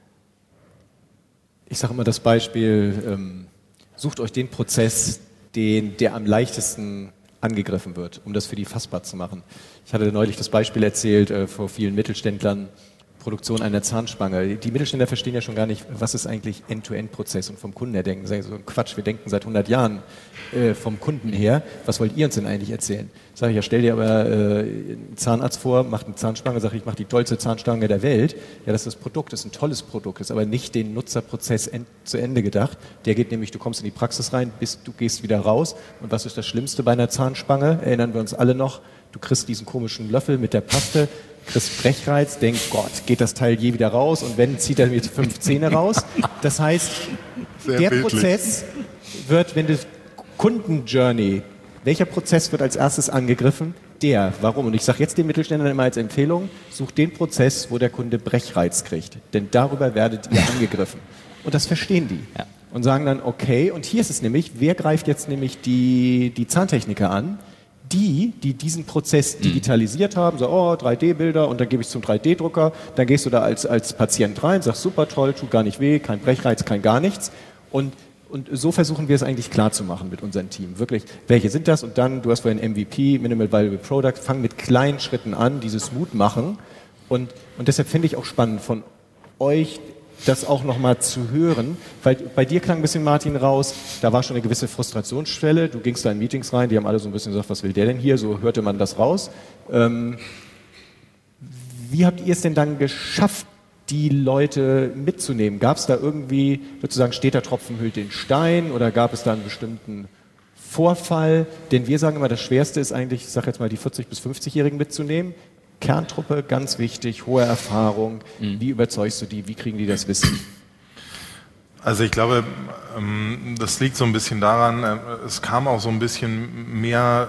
Ich sage immer das Beispiel, sucht euch den Prozess, der am leichtesten angegriffen wird, um das für die fassbar zu machen. Ich hatte neulich das Beispiel erzählt, vor vielen Mittelständlern Produktion einer Zahnspange. Die Mittelständler verstehen ja schon gar nicht, was ist eigentlich End-to-End-Prozess und vom Kunden her denken. Sagen so ein Quatsch, wir denken seit 100 Jahren vom Kunden her. Was wollt ihr uns denn eigentlich erzählen? Sag ich, ja, stell dir aber einen Zahnarzt vor, macht eine Zahnspange, sag ich, mach die tollste Zahnstange der Welt. Ja, das ist das Produkt, das ist ein tolles Produkt, ist aber nicht den Nutzerprozess zu Ende gedacht. Der geht nämlich, du kommst in die Praxis rein, du gehst wieder raus. Und was ist das Schlimmste bei einer Zahnspange? Erinnern wir uns alle noch, du kriegst diesen komischen Löffel mit der Paste, kriegst Brechreiz, denkst, Gott, geht das Teil je wieder raus? Und wenn, zieht er mir 5 Zähne raus. Das heißt, Sehr der bildlich. Prozess wird, wenn du Kundenjourney, welcher Prozess wird als erstes angegriffen? Der. Warum? Und ich sage jetzt den Mittelständlern immer als Empfehlung, sucht den Prozess, wo der Kunde Brechreiz kriegt. Denn darüber werdet ihr angegriffen. Und das verstehen die. Ja. Und sagen dann, okay, und hier ist es nämlich, wer greift jetzt nämlich die Zahntechniker an? Die diesen Prozess digitalisiert haben, so, 3D-Bilder und dann gebe ich zum 3D-Drucker, dann gehst du da als Patient rein, sagst, super toll, tut gar nicht weh, kein Brechreiz, kein gar nichts. Und so versuchen wir es eigentlich klar zu machen mit unserem Team. Wirklich, welche sind das? Und dann, du hast vorhin MVP, Minimal Viable Product, fang mit kleinen Schritten an, dieses Mut machen. Und deshalb finde ich auch spannend von euch, das auch nochmal zu hören, weil bei dir klang ein bisschen, Martin, raus, da war schon eine gewisse Frustrationsschwelle, du gingst da in Meetings rein, die haben alle so ein bisschen gesagt, was will der denn hier, so hörte man das raus. Wie habt ihr es denn dann geschafft, die Leute mitzunehmen? Gab es da irgendwie, sozusagen, steter Tropfen hüllt den Stein oder gab es da einen bestimmten Vorfall? Denn wir sagen immer, das Schwerste ist eigentlich, ich sage jetzt mal, die 40- bis 50-Jährigen mitzunehmen. Kerntruppe, ganz wichtig, hohe Erfahrung. Wie überzeugst du die? Wie kriegen die das Wissen? Also ich glaube, das liegt so ein bisschen daran, es kam auch so ein bisschen mehr,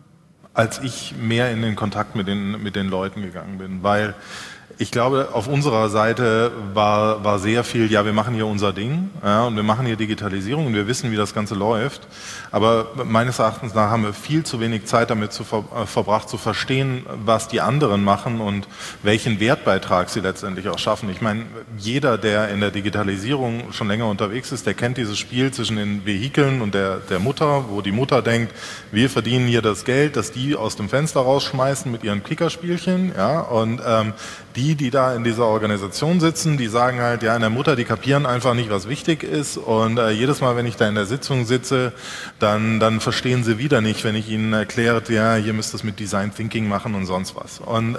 als ich mehr in den Kontakt mit den Leuten gegangen bin, weil ich glaube, auf unserer Seite war sehr viel, ja, wir machen hier unser Ding, ja, und wir machen hier Digitalisierung und wir wissen, wie das Ganze läuft. Aber meines Erachtens nach haben wir viel zu wenig Zeit damit verbracht, zu verstehen, was die anderen machen und welchen Wertbeitrag sie letztendlich auch schaffen. Ich meine, jeder, der in der Digitalisierung schon länger unterwegs ist, der kennt dieses Spiel zwischen den Vehikeln und der Mutter, wo die Mutter denkt, wir verdienen hier das Geld, das die aus dem Fenster rausschmeißen mit ihren Klickerspielchen, ja, und die da in dieser Organisation sitzen, die sagen halt, ja, in der Mutter, die kapieren einfach nicht, was wichtig ist und jedes Mal, wenn ich da in der Sitzung sitze, dann verstehen sie wieder nicht, wenn ich ihnen erkläre, ja, hier müsst ihr es mit Design Thinking machen und sonst was. Und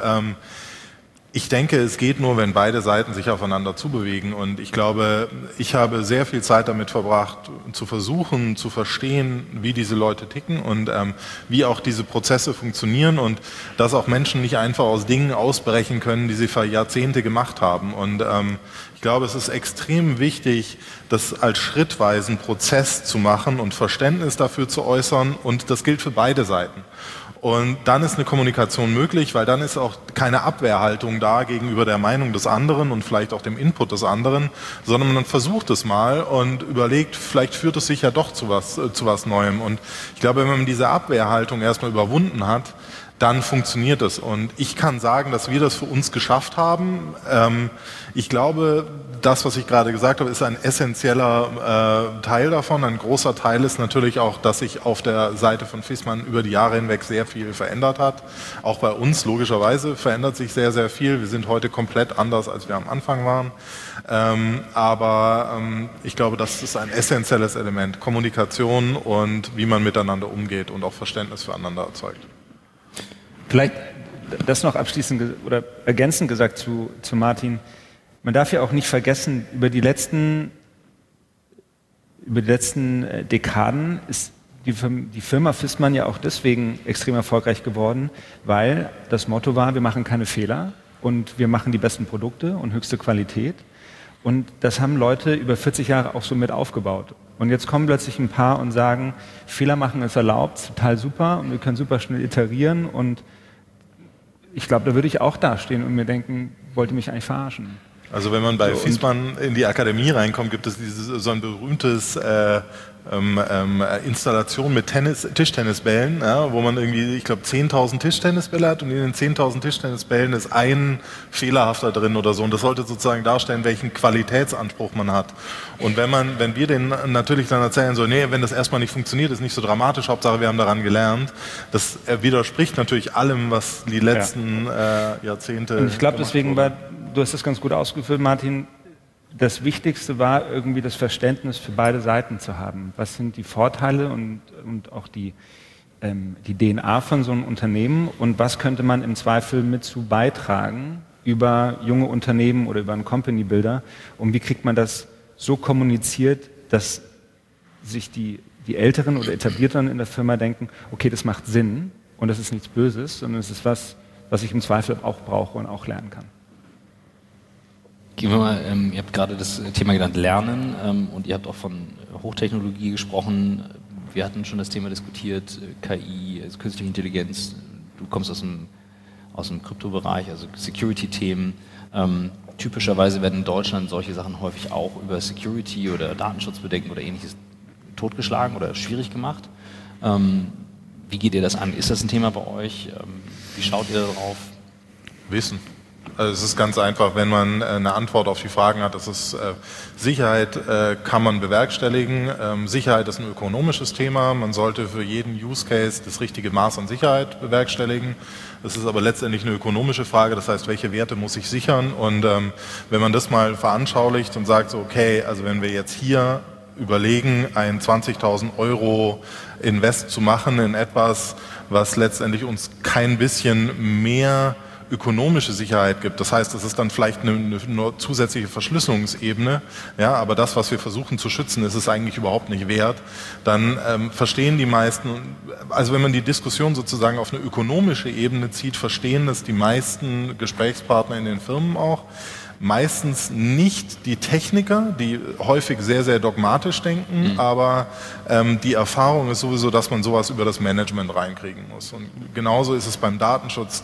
ich denke, es geht nur, wenn beide Seiten sich aufeinander zubewegen und ich glaube, ich habe sehr viel Zeit damit verbracht, zu versuchen, zu verstehen, wie diese Leute ticken und wie auch diese Prozesse funktionieren und dass auch Menschen nicht einfach aus Dingen ausbrechen können, die sie für Jahrzehnte gemacht haben. Und ich glaube, es ist extrem wichtig, das als schrittweisen Prozess zu machen und Verständnis dafür zu äußern und das gilt für beide Seiten. Und dann ist eine Kommunikation möglich, weil dann ist auch keine Abwehrhaltung da gegenüber der Meinung des anderen und vielleicht auch dem Input des anderen, sondern man versucht es mal und überlegt, vielleicht führt es sich ja doch zu was Neuem. Und ich glaube, wenn man diese Abwehrhaltung erstmal überwunden hat, dann funktioniert es. Und ich kann sagen, dass wir das für uns geschafft haben. Ich glaube, das, was ich gerade gesagt habe, ist ein essentieller Teil davon. Ein großer Teil ist natürlich auch, dass sich auf der Seite von Viessmann über die Jahre hinweg sehr viel verändert hat. Auch bei uns, logischerweise, verändert sich sehr, sehr viel. Wir sind heute komplett anders, als wir am Anfang waren. Aber ich glaube, das ist ein essentielles Element. Kommunikation und wie man miteinander umgeht und auch Verständnis füreinander erzeugt. Vielleicht das noch abschließend oder ergänzend gesagt zu Martin. Man darf ja auch nicht vergessen, über die letzten Dekaden ist die Firma Viessmann ja auch deswegen extrem erfolgreich geworden, weil das Motto war, wir machen keine Fehler und wir machen die besten Produkte und höchste Qualität. Und das haben Leute über 40 Jahre auch so mit aufgebaut. Und jetzt kommen plötzlich ein paar und sagen, Fehler machen ist erlaubt, total super und wir können super schnell iterieren und ich glaube, da würde ich auch dastehen und mir denken, wollt ihr mich eigentlich verarschen? Also wenn man bei Viessmann in die Akademie reinkommt, gibt es so ein berühmtes Installation mit Tischtennisbällen, ja, wo man irgendwie, ich glaube, 10.000 Tischtennisbälle hat und in den 10.000 Tischtennisbällen ist ein fehlerhafter drin oder so. Und das sollte sozusagen darstellen, welchen Qualitätsanspruch man hat. Und wenn wir denen natürlich dann erzählen, so, nee, wenn das erstmal nicht funktioniert, ist nicht so dramatisch, Hauptsache wir haben daran gelernt, das widerspricht natürlich allem, was die letzten Jahrzehnte. Und ich glaube, deswegen war du hast das ganz gut ausgeführt, Martin. Das Wichtigste war irgendwie das Verständnis für beide Seiten zu haben. Was sind die Vorteile und auch die DNA von so einem Unternehmen und was könnte man im Zweifel mit zu beitragen über junge Unternehmen oder über einen Company Builder und wie kriegt man das so kommuniziert, dass sich die Älteren oder Etablierteren in der Firma denken, okay, das macht Sinn und das ist nichts Böses, sondern es ist was ich im Zweifel auch brauche und auch lernen kann. Gehen wir mal, ihr habt gerade das Thema genannt Lernen und ihr habt auch von Hochtechnologie gesprochen. Wir hatten schon das Thema diskutiert, KI, also künstliche Intelligenz. Du kommst aus dem Kryptobereich, also Security-Themen. Typischerweise werden in Deutschland solche Sachen häufig auch über Security oder Datenschutzbedenken oder ähnliches totgeschlagen oder schwierig gemacht. Wie geht ihr das an? Ist das ein Thema bei euch? Wie schaut ihr darauf? Wissen. Also es ist ganz einfach, wenn man eine Antwort auf die Fragen hat, das ist Sicherheit kann man bewerkstelligen. Sicherheit ist ein ökonomisches Thema. Man sollte für jeden Use Case das richtige Maß an Sicherheit bewerkstelligen. Das ist aber letztendlich eine ökonomische Frage. Das heißt, welche Werte muss ich sichern? Und wenn man das mal veranschaulicht und sagt, so okay, also wenn wir jetzt hier überlegen, ein 20.000 Euro Invest zu machen in etwas, was letztendlich uns kein bisschen mehr ökonomische Sicherheit gibt. Das heißt, das ist dann vielleicht eine zusätzliche Verschlüsselungsebene, ja, aber das, was wir versuchen zu schützen, ist es eigentlich überhaupt nicht wert. Dann verstehen die meisten, also wenn man die Diskussion sozusagen auf eine ökonomische Ebene zieht, verstehen das die meisten Gesprächspartner in den Firmen auch. Meistens nicht die Techniker, die häufig sehr, sehr dogmatisch denken, aber die Erfahrung ist sowieso, dass man sowas über das Management reinkriegen muss. Und genauso ist es beim Datenschutz.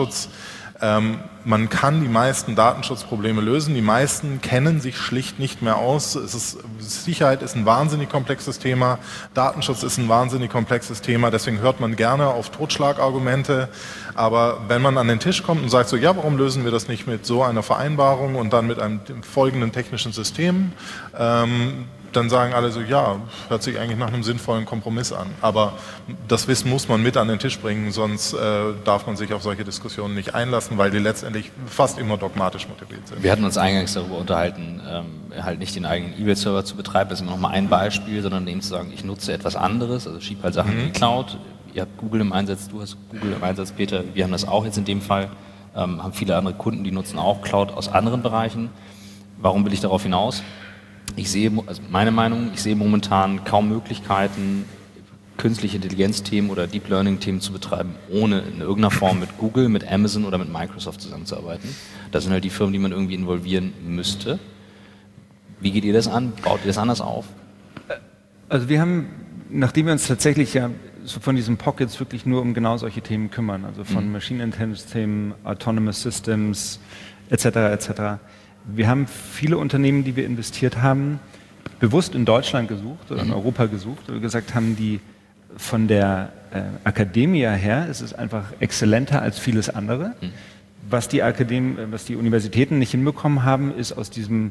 Man kann die meisten Datenschutzprobleme lösen. Die meisten kennen sich schlicht nicht mehr aus. Sicherheit ist ein wahnsinnig komplexes Thema. Datenschutz ist ein wahnsinnig komplexes Thema. Deswegen hört man gerne auf Totschlagargumente. Aber wenn man an den Tisch kommt und sagt so, ja, warum lösen wir das nicht mit so einer Vereinbarung und dann mit einem folgenden technischen System, dann sagen alle so, ja, hört sich eigentlich nach einem sinnvollen Kompromiss an. Aber das Wissen muss man mit an den Tisch bringen, sonst darf man sich auf solche Diskussionen nicht einlassen, weil die letztendlich fast immer dogmatisch motiviert sind. Wir hatten uns eingangs darüber unterhalten, halt nicht den eigenen E-Mail-Server zu betreiben, das ist immer noch mal ein Beispiel, sondern eben zu sagen, ich nutze etwas anderes, also schiebe halt Sachen in die Cloud. Ihr habt Google im Einsatz, du hast Google im Einsatz, Peter, wir haben das auch jetzt in dem Fall, haben viele andere Kunden, die nutzen auch Cloud aus anderen Bereichen. Warum will ich darauf hinaus? Ich sehe, also meine Meinung, ich sehe momentan kaum Möglichkeiten, künstliche Intelligenz-Themen oder Deep Learning-Themen zu betreiben, ohne in irgendeiner Form mit Google, mit Amazon oder mit Microsoft zusammenzuarbeiten. Das sind halt die Firmen, die man irgendwie involvieren müsste. Wie geht ihr das an? Baut ihr das anders auf? Also wir haben, nachdem wir uns tatsächlich ja so von diesen Pockets wirklich nur um genau solche Themen kümmern, also von Machine Intelligence-Themen, Autonomous Systems etc. etc., wir haben viele Unternehmen, die wir investiert haben, bewusst in Deutschland gesucht oder in Europa gesucht, oder gesagt haben, die von der Akademie her ist es einfach exzellenter als vieles andere. Was die Universitäten nicht hinbekommen haben, ist aus diesem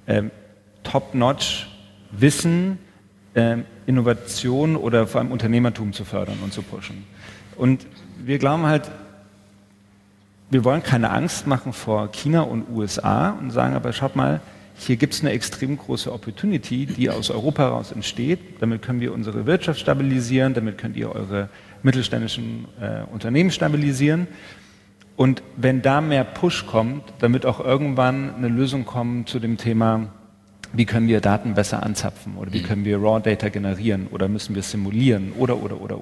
Top-Notch Wissen, Innovation oder vor allem Unternehmertum zu fördern und zu pushen. Und wir glauben halt, wir wollen keine Angst machen vor China und USA und sagen aber, schaut mal, hier gibt es eine extrem große Opportunity, die aus Europa heraus entsteht. Damit können wir unsere Wirtschaft stabilisieren, damit könnt ihr eure mittelständischen Unternehmen stabilisieren. Und wenn da mehr Push kommt, dann wird auch irgendwann eine Lösung kommen zu dem Thema, wie können wir Daten besser anzapfen oder wie können wir Raw Data generieren oder müssen wir simulieren oder.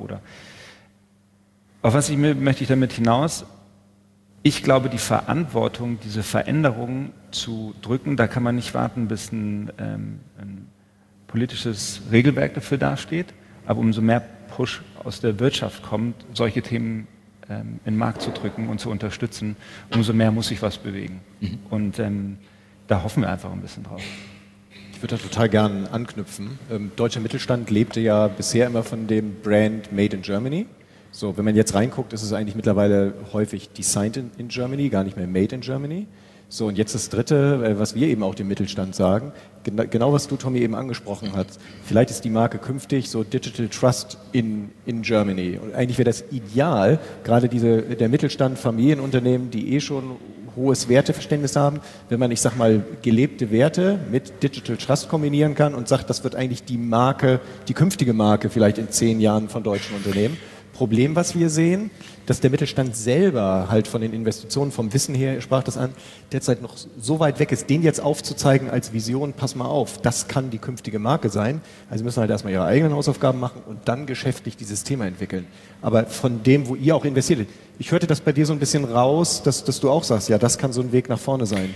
Auf was möchte ich damit hinaus? Ich glaube, die Verantwortung, diese Veränderungen zu drücken, da kann man nicht warten, bis ein politisches Regelwerk dafür dasteht. Aber umso mehr Push aus der Wirtschaft kommt, solche Themen in den Markt zu drücken und zu unterstützen, umso mehr muss sich was bewegen. Und da hoffen wir einfach ein bisschen drauf. Ich würde da total gern anknüpfen. Deutscher Mittelstand lebte ja bisher immer von dem Brand Made in Germany. So, wenn man jetzt reinguckt, ist es eigentlich mittlerweile häufig Designed in Germany, gar nicht mehr Made in Germany. So, und jetzt das Dritte, was wir eben auch dem Mittelstand sagen, genau was du, Tommy, eben angesprochen hast. Vielleicht ist die Marke künftig so Digital Trust in Germany. Und eigentlich wäre das ideal, gerade der Mittelstand, Familienunternehmen, die schon hohes Werteverständnis haben, wenn man, ich sag mal, gelebte Werte mit Digital Trust kombinieren kann und sagt, das wird eigentlich die Marke, die künftige Marke vielleicht in 10 Jahren von deutschen Unternehmen. Problem, was wir sehen, dass der Mittelstand selber halt von den Investitionen, vom Wissen her, ihr sprach das an, derzeit noch so weit weg ist, den jetzt aufzuzeigen als Vision, pass mal auf, das kann die künftige Marke sein. Also müssen halt erstmal ihre eigenen Hausaufgaben machen und dann geschäftlich dieses Thema entwickeln. Aber von dem, wo ihr auch investiert, ich hörte das bei dir so ein bisschen raus, dass du auch sagst, ja, das kann so ein Weg nach vorne sein.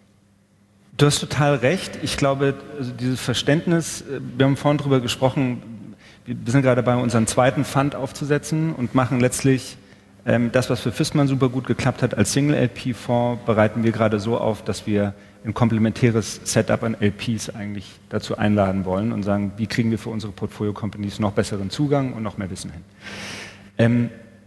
Du hast total recht. Ich glaube, also dieses Verständnis, wir haben vorhin drüber gesprochen, wir sind gerade dabei, unseren zweiten Fund aufzusetzen und machen letztlich das, was für Fissmann super gut geklappt hat, als Single-LP-Fonds, bereiten wir gerade so auf, dass wir ein komplementäres Setup an LPs eigentlich dazu einladen wollen und sagen, wie kriegen wir für unsere Portfolio-Companies noch besseren Zugang und noch mehr Wissen hin.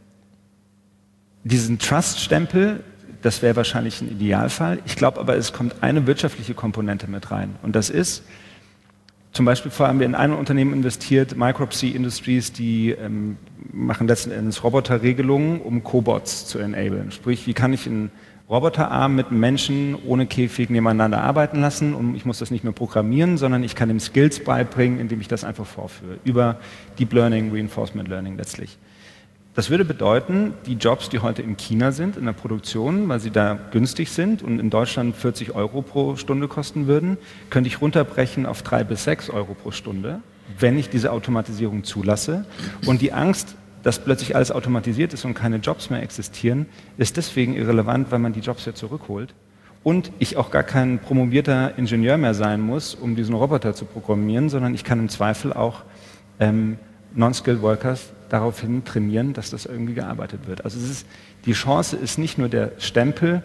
Diesen Trust-Stempel, das wäre wahrscheinlich ein Idealfall. Ich glaube aber, es kommt eine wirtschaftliche Komponente mit rein. Und das ist, zum Beispiel haben wir in einem Unternehmen investiert, Micropsy Industries, die machen letzten Endes Roboterregelungen, um Cobots zu enablen. Sprich, wie kann ich einen Roboterarm mit einem Menschen ohne Käfig nebeneinander arbeiten lassen und ich muss das nicht mehr programmieren, sondern ich kann ihm Skills beibringen, indem ich das einfach vorführe. Über Deep Learning, Reinforcement Learning letztlich. Das würde bedeuten, die Jobs, die heute in China sind, in der Produktion, weil sie da günstig sind und in Deutschland 40 € pro Stunde kosten würden, könnte ich runterbrechen auf 3 bis 6 € pro Stunde, wenn ich diese Automatisierung zulasse. Und die Angst, dass plötzlich alles automatisiert ist und keine Jobs mehr existieren, ist deswegen irrelevant, weil man die Jobs ja zurückholt. Und ich auch gar kein promovierter Ingenieur mehr sein muss, um diesen Roboter zu programmieren, sondern ich kann im Zweifel auch Non-Skilled Workers daraufhin trainieren, dass das irgendwie gearbeitet wird. Also die Chance ist nicht nur der Stempel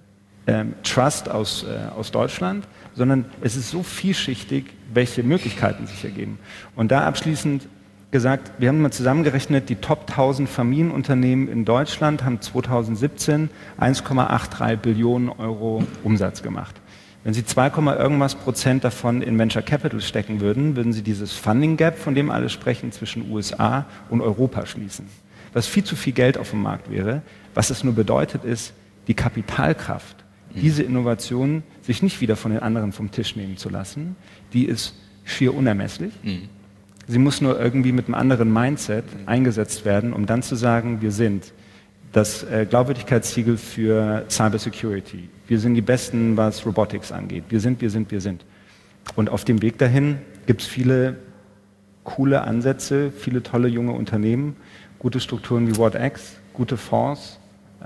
Trust aus Deutschland, sondern es ist so vielschichtig, welche Möglichkeiten sich ergeben. Und da abschließend gesagt, wir haben mal zusammengerechnet, die Top 1000 Familienunternehmen in Deutschland haben 2017 1,83 Billionen € Umsatz gemacht. Wenn Sie 2, irgendwas % davon in Venture Capital stecken würden, würden Sie dieses Funding Gap, von dem alle sprechen, zwischen USA und Europa schließen. Was viel zu viel Geld auf dem Markt wäre. Was es nur bedeutet ist, die Kapitalkraft, diese Innovation sich nicht wieder von den anderen vom Tisch nehmen zu lassen, die ist schier unermesslich. Sie muss nur irgendwie mit einem anderen Mindset eingesetzt werden, um dann zu sagen, wir sind das Glaubwürdigkeitssiegel für Cybersecurity. Wir sind die Besten, was Robotics angeht. Wir sind. Und auf dem Weg dahin gibt es viele coole Ansätze, viele tolle junge Unternehmen, gute Strukturen wie WhatX, gute Fonds,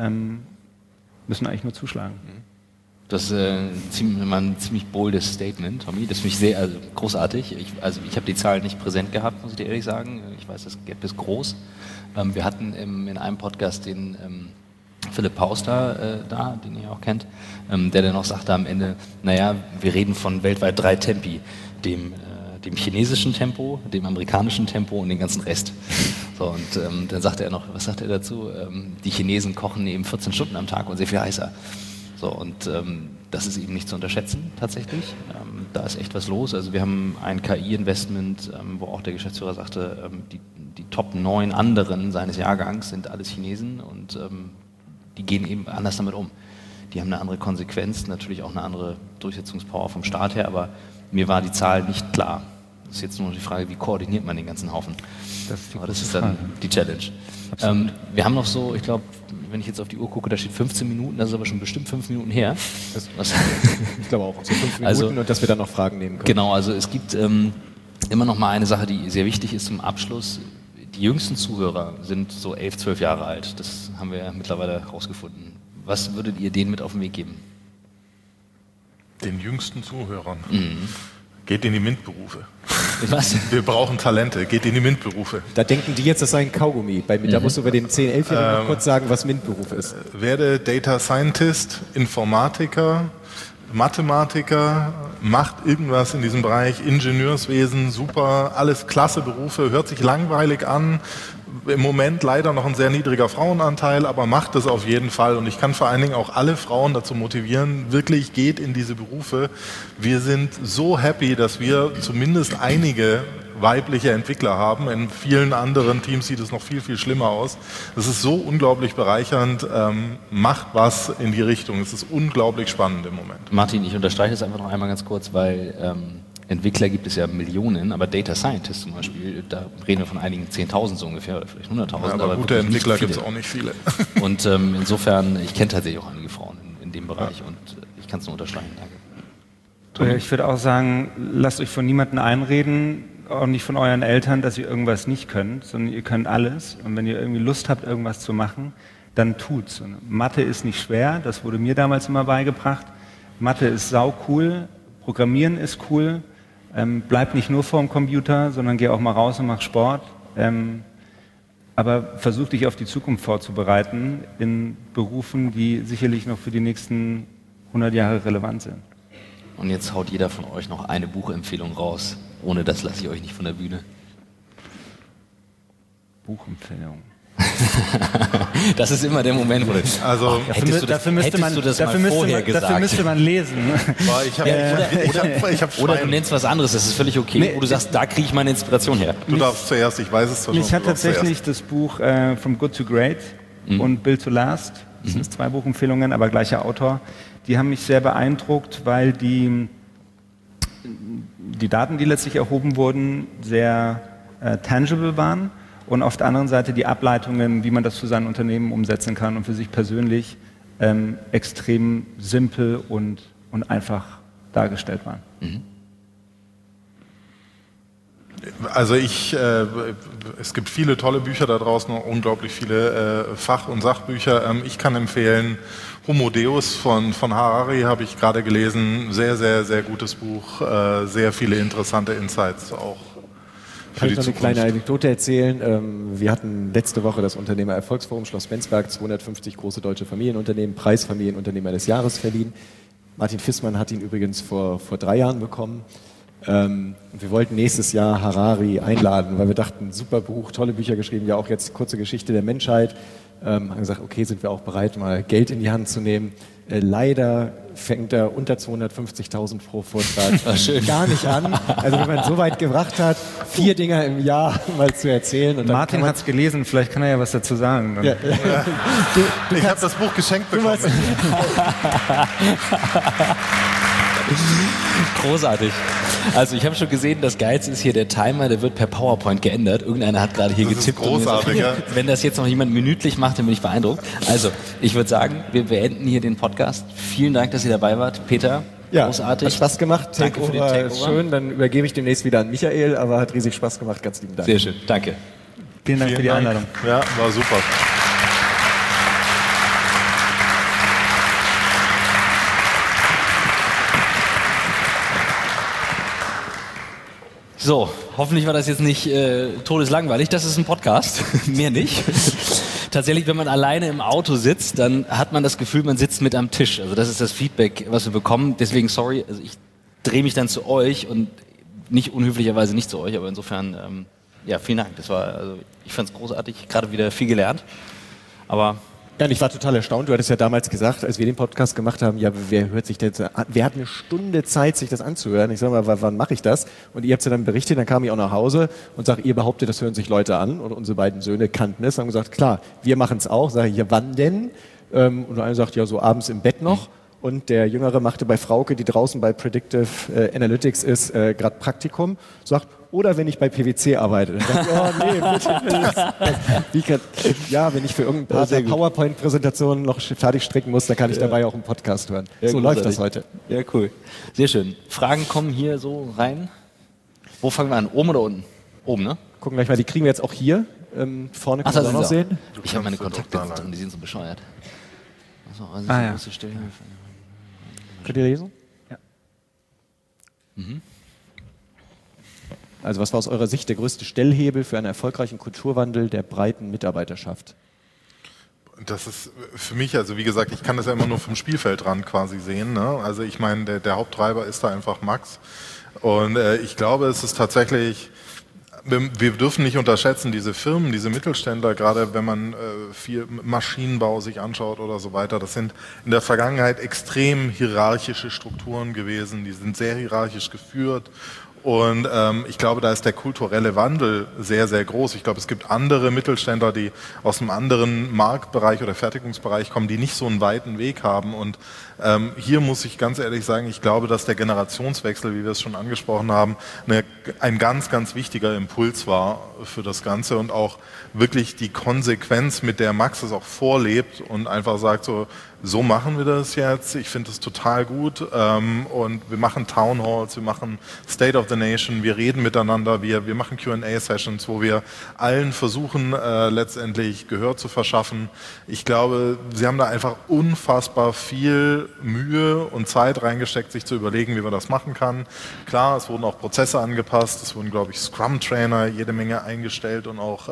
müssen eigentlich nur zuschlagen. Das ist ein ziemlich boldes Statement, Tommy. Das finde ich sehr großartig. Ich habe die Zahlen nicht präsent gehabt, muss ich dir ehrlich sagen. Ich weiß, das Gap ist groß. Wir hatten in einem Podcast den Philipp Pauster da, den ihr auch kennt, der dann auch sagte am Ende, naja, wir reden von weltweit 3 Tempi, dem chinesischen Tempo, dem amerikanischen Tempo und den ganzen Rest. So, und dann sagte er noch, was sagt er dazu? Die Chinesen kochen eben 14 Stunden am Tag und sehr viel heißer. So, und das ist eben nicht zu unterschätzen tatsächlich. Da ist echt was los. Also wir haben ein KI-Investment, wo auch der Geschäftsführer sagte, die Top 9 anderen seines Jahrgangs sind alles Chinesen und die gehen eben anders damit um. Die haben eine andere Konsequenz, natürlich auch eine andere Durchsetzungspower vom Staat her, aber mir war die Zahl nicht klar. Das ist jetzt nur die Frage, wie koordiniert man den ganzen Haufen? Das ist dann die Challenge. Wir haben noch so, ich glaube, wenn ich jetzt auf die Uhr gucke, da steht 15 Minuten, das ist aber schon bestimmt 5 Minuten her. Ich glaube auch, so 5 Minuten und dass wir dann noch Fragen nehmen können. Genau, also es gibt immer noch mal eine Sache, die sehr wichtig ist zum Abschluss. Die jüngsten Zuhörer sind so 11, 12 Jahre alt. Das haben wir mittlerweile herausgefunden. Was würdet ihr denen mit auf den Weg geben? Den jüngsten Zuhörern? Geht in die MINT-Berufe. Was? Wir brauchen Talente, geht in die MINT-Berufe. Da denken die jetzt, das sei ein Kaugummi. Da musst du bei den 10-, 11-Jährigen noch kurz sagen, was MINT-Beruf ist. Werde Data Scientist, Informatiker, Mathematiker, macht irgendwas in diesem Bereich, Ingenieurswesen, super, alles klasse Berufe, hört sich langweilig an, im Moment leider noch ein sehr niedriger Frauenanteil, aber macht es auf jeden Fall und ich kann vor allen Dingen auch alle Frauen dazu motivieren, wirklich geht in diese Berufe. Wir sind so happy, dass wir zumindest einige weibliche Entwickler haben. In vielen anderen Teams sieht es noch viel, viel schlimmer aus. Das ist so unglaublich bereichernd, macht was in die Richtung. Es ist unglaublich spannend im Moment. Martin, ich unterstreiche das einfach noch einmal ganz kurz, weil Entwickler gibt es ja Millionen, aber Data Scientists zum Beispiel, da reden wir von einigen 10.000 so ungefähr oder vielleicht 100.000. Ja, aber gute Entwickler gibt es auch nicht viele. Und insofern, ich kenne tatsächlich auch einige Frauen in dem Bereich und ich kann es nur unterstreichen. Danke. Ich würde auch sagen, lasst euch von niemandem einreden, auch nicht von euren Eltern, dass ihr irgendwas nicht könnt, sondern ihr könnt alles. Und wenn ihr irgendwie Lust habt, irgendwas zu machen, dann tut's. Und Mathe ist nicht schwer, das wurde mir damals immer beigebracht. Mathe ist sau cool, Programmieren ist cool. Bleib nicht nur vorm Computer, sondern geh auch mal raus und mach Sport. Aber versuch dich auf die Zukunft vorzubereiten in Berufen, die sicherlich noch für die nächsten 100 Jahre relevant sind. Und jetzt haut jeder von euch noch eine Buchempfehlung raus. Ohne das lasse ich euch nicht von der Bühne. Buchempfehlung. Das ist immer der Moment, wo du... Also, dafür müsste man lesen. Oder du nennst was anderes, das ist völlig okay. Wo du sagst, da kriege ich meine Inspiration her. Du darfst zuerst, ich weiß es zwar schon. Ich habe tatsächlich das Buch From Good to Great und Build to Last. Das sind 2 Buchempfehlungen, aber gleicher Autor. Die haben mich sehr beeindruckt, weil die Daten, die letztlich erhoben wurden, sehr tangible waren. Und auf der anderen Seite die Ableitungen, wie man das für sein Unternehmen umsetzen kann und für sich persönlich extrem simpel und einfach dargestellt waren. Also es gibt viele tolle Bücher da draußen, unglaublich viele Fach- und Sachbücher. Ich kann empfehlen, Homo Deus von Harari habe ich gerade gelesen. Sehr, sehr, sehr gutes Buch, sehr viele interessante Insights auch. Kann ich noch eine kleine Anekdote erzählen? Wir hatten letzte Woche das Unternehmer-Erfolgsforum Schloss Benzberg, 250 große deutsche Familienunternehmen, Preis Familienunternehmer des Jahres verliehen. Martin Fissmann hat ihn übrigens vor 3 Jahren bekommen. Und wir wollten nächstes Jahr Harari einladen, weil wir dachten, super Buch, tolle Bücher geschrieben, ja auch jetzt kurze Geschichte der Menschheit. Haben gesagt, okay, sind wir auch bereit, mal Geld in die Hand zu nehmen. Leider fängt er unter 250.000 pro Vortrag gar nicht an. Also wenn man so weit gebracht hat, 4 Dinger im Jahr mal zu erzählen. Und Martin hat es gelesen, vielleicht kann er ja was dazu sagen. Ja. Ich habe das Buch geschenkt bekommen. Großartig. Also ich habe schon gesehen, das Geilste ist hier der Timer, der wird per PowerPoint geändert. Irgendeiner hat gerade hier getippt. Großartig, ja. Wenn das jetzt noch jemand minütlich macht, dann bin ich beeindruckt. Also ich würde sagen, wir beenden hier den Podcast. Vielen Dank, dass ihr dabei wart. Peter, großartig. Hat Spaß gemacht. Danke für den Takeover. Schön, dann übergebe ich demnächst wieder an Michael, aber hat riesig Spaß gemacht. Ganz lieben Dank. Sehr schön, danke. Vielen Dank für die Einladung. Ja, war super. So, hoffentlich war das jetzt nicht todeslangweilig. Das ist ein Podcast, mehr nicht. Tatsächlich, wenn man alleine im Auto sitzt, dann hat man das Gefühl, man sitzt mit am Tisch. Also das ist das Feedback, was wir bekommen. Deswegen, sorry, also ich drehe mich dann zu euch und nicht unhöflicherweise nicht zu euch, aber insofern, vielen Dank. Ich fand es großartig, gerade wieder viel gelernt. Aber ja, und ich war total erstaunt. Du hattest ja damals gesagt, als wir den Podcast gemacht haben, ja, wer hört sich das an? Wer hat eine Stunde Zeit, sich das anzuhören? Ich sag mal, wann mache ich das? Und ihr habt ja dann berichtet, dann kam ich auch nach Hause und sag, ihr behauptet, das hören sich Leute an. Und unsere beiden Söhne kannten es, haben gesagt, klar, wir machen es auch. Sag ich, ja, wann denn? Und einer sagt, ja, so abends im Bett noch. Und der Jüngere machte bei Frauke, die draußen bei Predictive Analytics ist, gerade Praktikum, sagt, oder wenn ich bei PwC arbeite. Dann sagt, oh nee, bitte. Wenn ich für irgendeinen Partner PowerPoint-Präsentationen noch fertig stricken muss, dann kann ich dabei auch einen Podcast hören. Ja, so läuft das heute. Ja, cool. Sehr schön. Fragen kommen hier so rein. Wo fangen wir an? Oben oder unten? Oben, ne? Gucken gleich mal, die kriegen wir jetzt auch hier. Vorne können wir auch noch sehen. Ich habe meine Kontakte drin, die sind so bescheuert. Könnt ihr lesen? Ja. Also was war aus eurer Sicht der größte Stellhebel für einen erfolgreichen Kulturwandel der breiten Mitarbeiterschaft? Das ist für mich, also wie gesagt, ich kann das ja immer nur vom Spielfeldrand quasi sehen. Ne? Also ich meine, der Haupttreiber ist da einfach Max. Und ich glaube, es ist tatsächlich, wir dürfen nicht unterschätzen, diese Firmen, diese Mittelständler, gerade wenn man viel Maschinenbau sich anschaut oder so weiter, das sind in der Vergangenheit extrem hierarchische Strukturen gewesen, die sind sehr hierarchisch geführt Und ich glaube, da ist der kulturelle Wandel sehr, sehr groß. Ich glaube, es gibt andere Mittelständler, die aus einem anderen Marktbereich oder Fertigungsbereich kommen, die nicht so einen weiten Weg haben. Und hier muss ich ganz ehrlich sagen, ich glaube, dass der Generationswechsel, wie wir es schon angesprochen haben, ein ganz, ganz wichtiger Impuls war für das Ganze und auch wirklich die Konsequenz, mit der Max es auch vorlebt und einfach sagt, so machen wir das jetzt, ich finde das total gut und wir machen Town Halls, wir machen State of the Nation, wir reden miteinander, wir machen Q&A-Sessions, wo wir allen versuchen, letztendlich Gehör zu verschaffen. Ich glaube, sie haben da einfach unfassbar viel Mühe und Zeit reingesteckt, sich zu überlegen, wie man das machen kann. Klar, es wurden auch Prozesse angepasst, es wurden, glaube ich, Scrum-Trainer jede Menge eingestellt und auch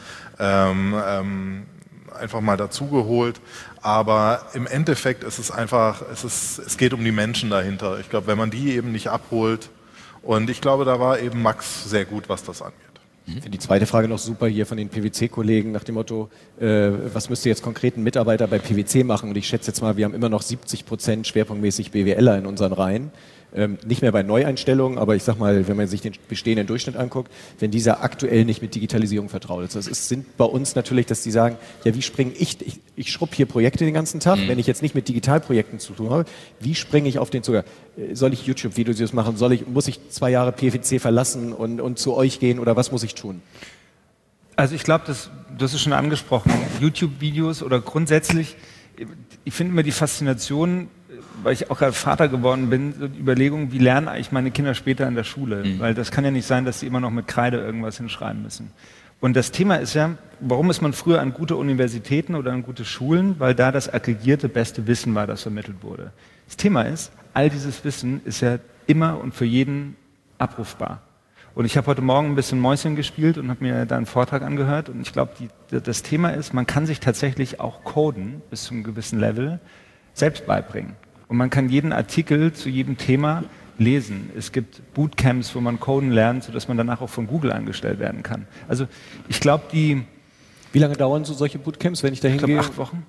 einfach mal dazugeholt. Aber im Endeffekt ist es einfach, es geht um die Menschen dahinter. Ich glaube, wenn man die eben nicht abholt, und ich glaube, da war eben Max sehr gut, was das angeht. Ich finde die zweite Frage noch super hier von den PwC-Kollegen nach dem Motto, was müsste jetzt konkret ein Mitarbeiter bei PwC machen? Und ich schätze jetzt mal, wir haben immer noch 70% schwerpunktmäßig BWLer in unseren Reihen. Nicht mehr bei Neueinstellungen, aber ich sag mal, wenn man sich den bestehenden Durchschnitt anguckt, wenn dieser aktuell nicht mit Digitalisierung vertraut ist. Das sind bei uns natürlich, dass die sagen, ja, wie springe ich schrubb hier Projekte den ganzen Tag, wenn ich jetzt nicht mit Digitalprojekten zu tun habe, wie springe ich auf den Zugang? Soll ich YouTube-Videos machen? Muss ich 2 Jahre PwC verlassen und zu euch gehen oder was muss ich tun? Also ich glaube, du hast es schon angesprochen, YouTube-Videos oder grundsätzlich, ich finde immer die Faszination, weil ich auch gerade Vater geworden bin, so die Überlegung, wie lernen eigentlich meine Kinder später in der Schule? Weil das kann ja nicht sein, dass sie immer noch mit Kreide irgendwas hinschreiben müssen. Und das Thema ist ja, warum ist man früher an gute Universitäten oder an gute Schulen? Weil da das aggregierte beste Wissen war, das vermittelt wurde. Das Thema ist, all dieses Wissen ist ja immer und für jeden abrufbar. Und ich habe heute Morgen ein bisschen Mäuschen gespielt und habe mir da einen Vortrag angehört. Und ich glaube, das Thema ist, man kann sich tatsächlich auch coden bis zu einem gewissen Level selbst beibringen. Und man kann jeden Artikel zu jedem Thema lesen. Es gibt Bootcamps, wo man Coden lernt, sodass man danach auch von Google angestellt werden kann. Also ich glaube, Wie lange dauern so solche Bootcamps, wenn ich da hingehe? Ich glaube 8 Wochen.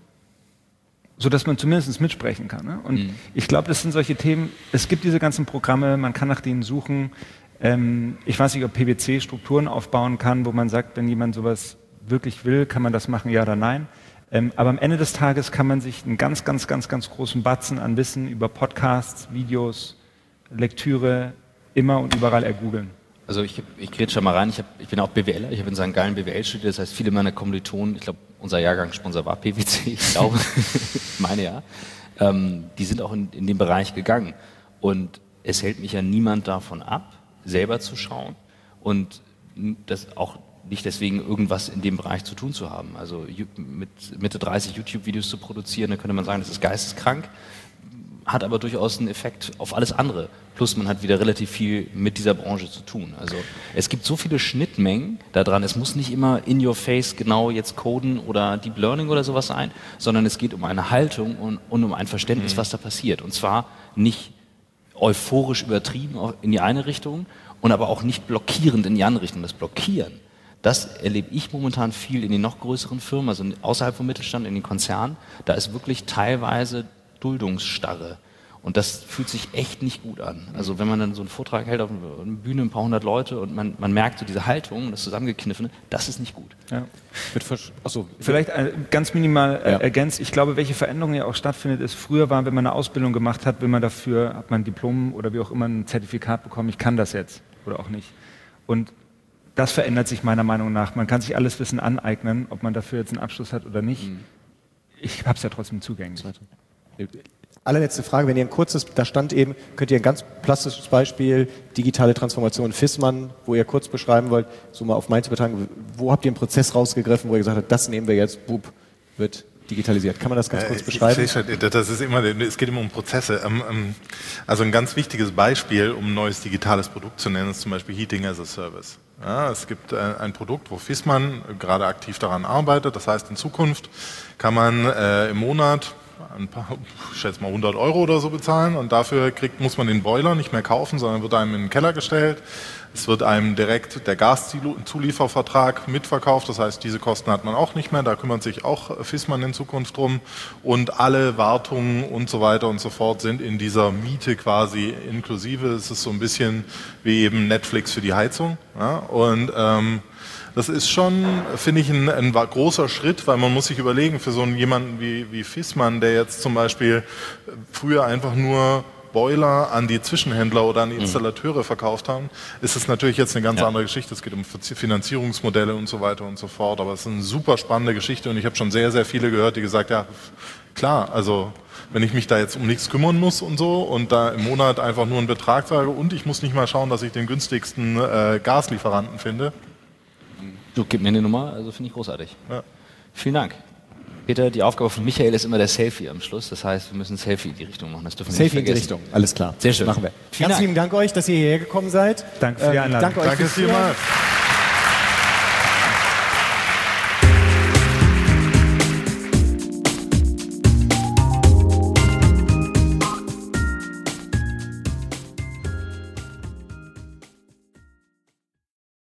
Sodass man zumindest mitsprechen kann. Ne? Und ich glaube, das sind solche Themen, es gibt diese ganzen Programme, man kann nach denen suchen. Ich weiß nicht, ob PwC Strukturen aufbauen kann, wo man sagt, wenn jemand sowas wirklich will, kann man das machen, ja oder nein. Aber am Ende des Tages kann man sich einen ganz, ganz, ganz, ganz großen Batzen an Wissen über Podcasts, Videos, Lektüre immer und überall ergoogeln. Also ich grätsche da mal rein, ich bin auch BWLer, ich habe in St. Gallen BWL studiert, das heißt viele meiner Kommilitonen, ich glaube unser Jahrgangssponsor war PwC, ich glaube, meine ja, die sind auch in den Bereich gegangen und es hält mich ja niemand davon ab, selber zu schauen und das auch nicht deswegen irgendwas in dem Bereich zu tun zu haben. Also mit Mitte 30 YouTube-Videos zu produzieren, da könnte man sagen, das ist geisteskrank, hat aber durchaus einen Effekt auf alles andere. Plus man hat wieder relativ viel mit dieser Branche zu tun. Also es gibt so viele Schnittmengen da dran. Es muss nicht immer in your face genau jetzt coden oder Deep Learning oder sowas sein, sondern es geht um eine Haltung und um ein Verständnis, was da passiert. Und zwar nicht euphorisch übertrieben in die eine Richtung und aber auch nicht blockierend in die andere Richtung. Das Blockieren, das erlebe ich momentan viel in den noch größeren Firmen, also außerhalb vom Mittelstand, in den Konzernen. Da ist wirklich teilweise Duldungsstarre. Und das fühlt sich echt nicht gut an. Also wenn man dann so einen Vortrag hält auf einer Bühne, ein paar hundert Leute und man merkt so diese Haltung, das Zusammengekniffene, das ist nicht gut. Ja. Vielleicht ganz minimal ergänzt. Ich glaube, welche Veränderung ja auch stattfindet, ist, früher war, wenn man eine Ausbildung gemacht hat, hat man ein Diplom oder wie auch immer ein Zertifikat bekommen, ich kann das jetzt oder auch nicht. Und das verändert sich meiner Meinung nach. Man kann sich alles Wissen aneignen, ob man dafür jetzt einen Abschluss hat oder nicht. Ich habe es ja trotzdem zugänglich. Allerletzte Frage, wenn ihr ein kurzes, da stand eben, könnt ihr ein ganz plastisches Beispiel, digitale Transformation Fissmann, wo ihr kurz beschreiben wollt, so mal auf Mainz übertragen, wo habt ihr einen Prozess rausgegriffen, wo ihr gesagt habt, das nehmen wir jetzt, wird digitalisiert. Kann man das ganz kurz beschreiben? Das ist immer, es geht immer um Prozesse. Also ein ganz wichtiges Beispiel, um ein neues digitales Produkt zu nennen, ist zum Beispiel Heating as a Service. Ja, es gibt ein Produkt, wo Fissmann gerade aktiv daran arbeitet. Das heißt, in Zukunft kann man im Monat ich schätze mal 100 € oder so bezahlen und dafür muss man den Boiler nicht mehr kaufen, sondern wird einem in den Keller gestellt. Es wird einem direkt der Gaszuliefervertrag mitverkauft, das heißt, diese Kosten hat man auch nicht mehr, da kümmert sich auch Viessmann in Zukunft drum und alle Wartungen und so weiter und so fort sind in dieser Miete quasi inklusive. Es ist so ein bisschen wie eben Netflix für die Heizung, ja? Und das ist schon, finde ich, ein großer Schritt, weil man muss sich überlegen, für so jemanden wie Viessmann, der jetzt zum Beispiel früher einfach nur Boiler an die Zwischenhändler oder an die Installateure verkauft haben, ist es natürlich jetzt eine ganz andere Geschichte. Es geht um Finanzierungsmodelle und so weiter und so fort. Aber es ist eine super spannende Geschichte und ich habe schon sehr, sehr viele gehört, die gesagt, ja, klar, also wenn ich mich da jetzt um nichts kümmern muss und so und da im Monat einfach nur einen Betrag sage und ich muss nicht mal schauen, dass ich den günstigsten Gaslieferanten finde. Du, gib mir eine Nummer, also finde ich großartig. Ja. Vielen Dank. Peter, die Aufgabe von Michael ist immer der Selfie am Schluss. Das heißt, wir müssen Selfie in die Richtung machen. Das dürfen wir nicht vergessen. Selfie in die Richtung, alles klar. Sehr schön. Machen wir. Ganz lieben Dank euch, dass ihr hierher gekommen seid. Danke für die Einladung. Danke euch Danke fürs Zuhören. vielmals.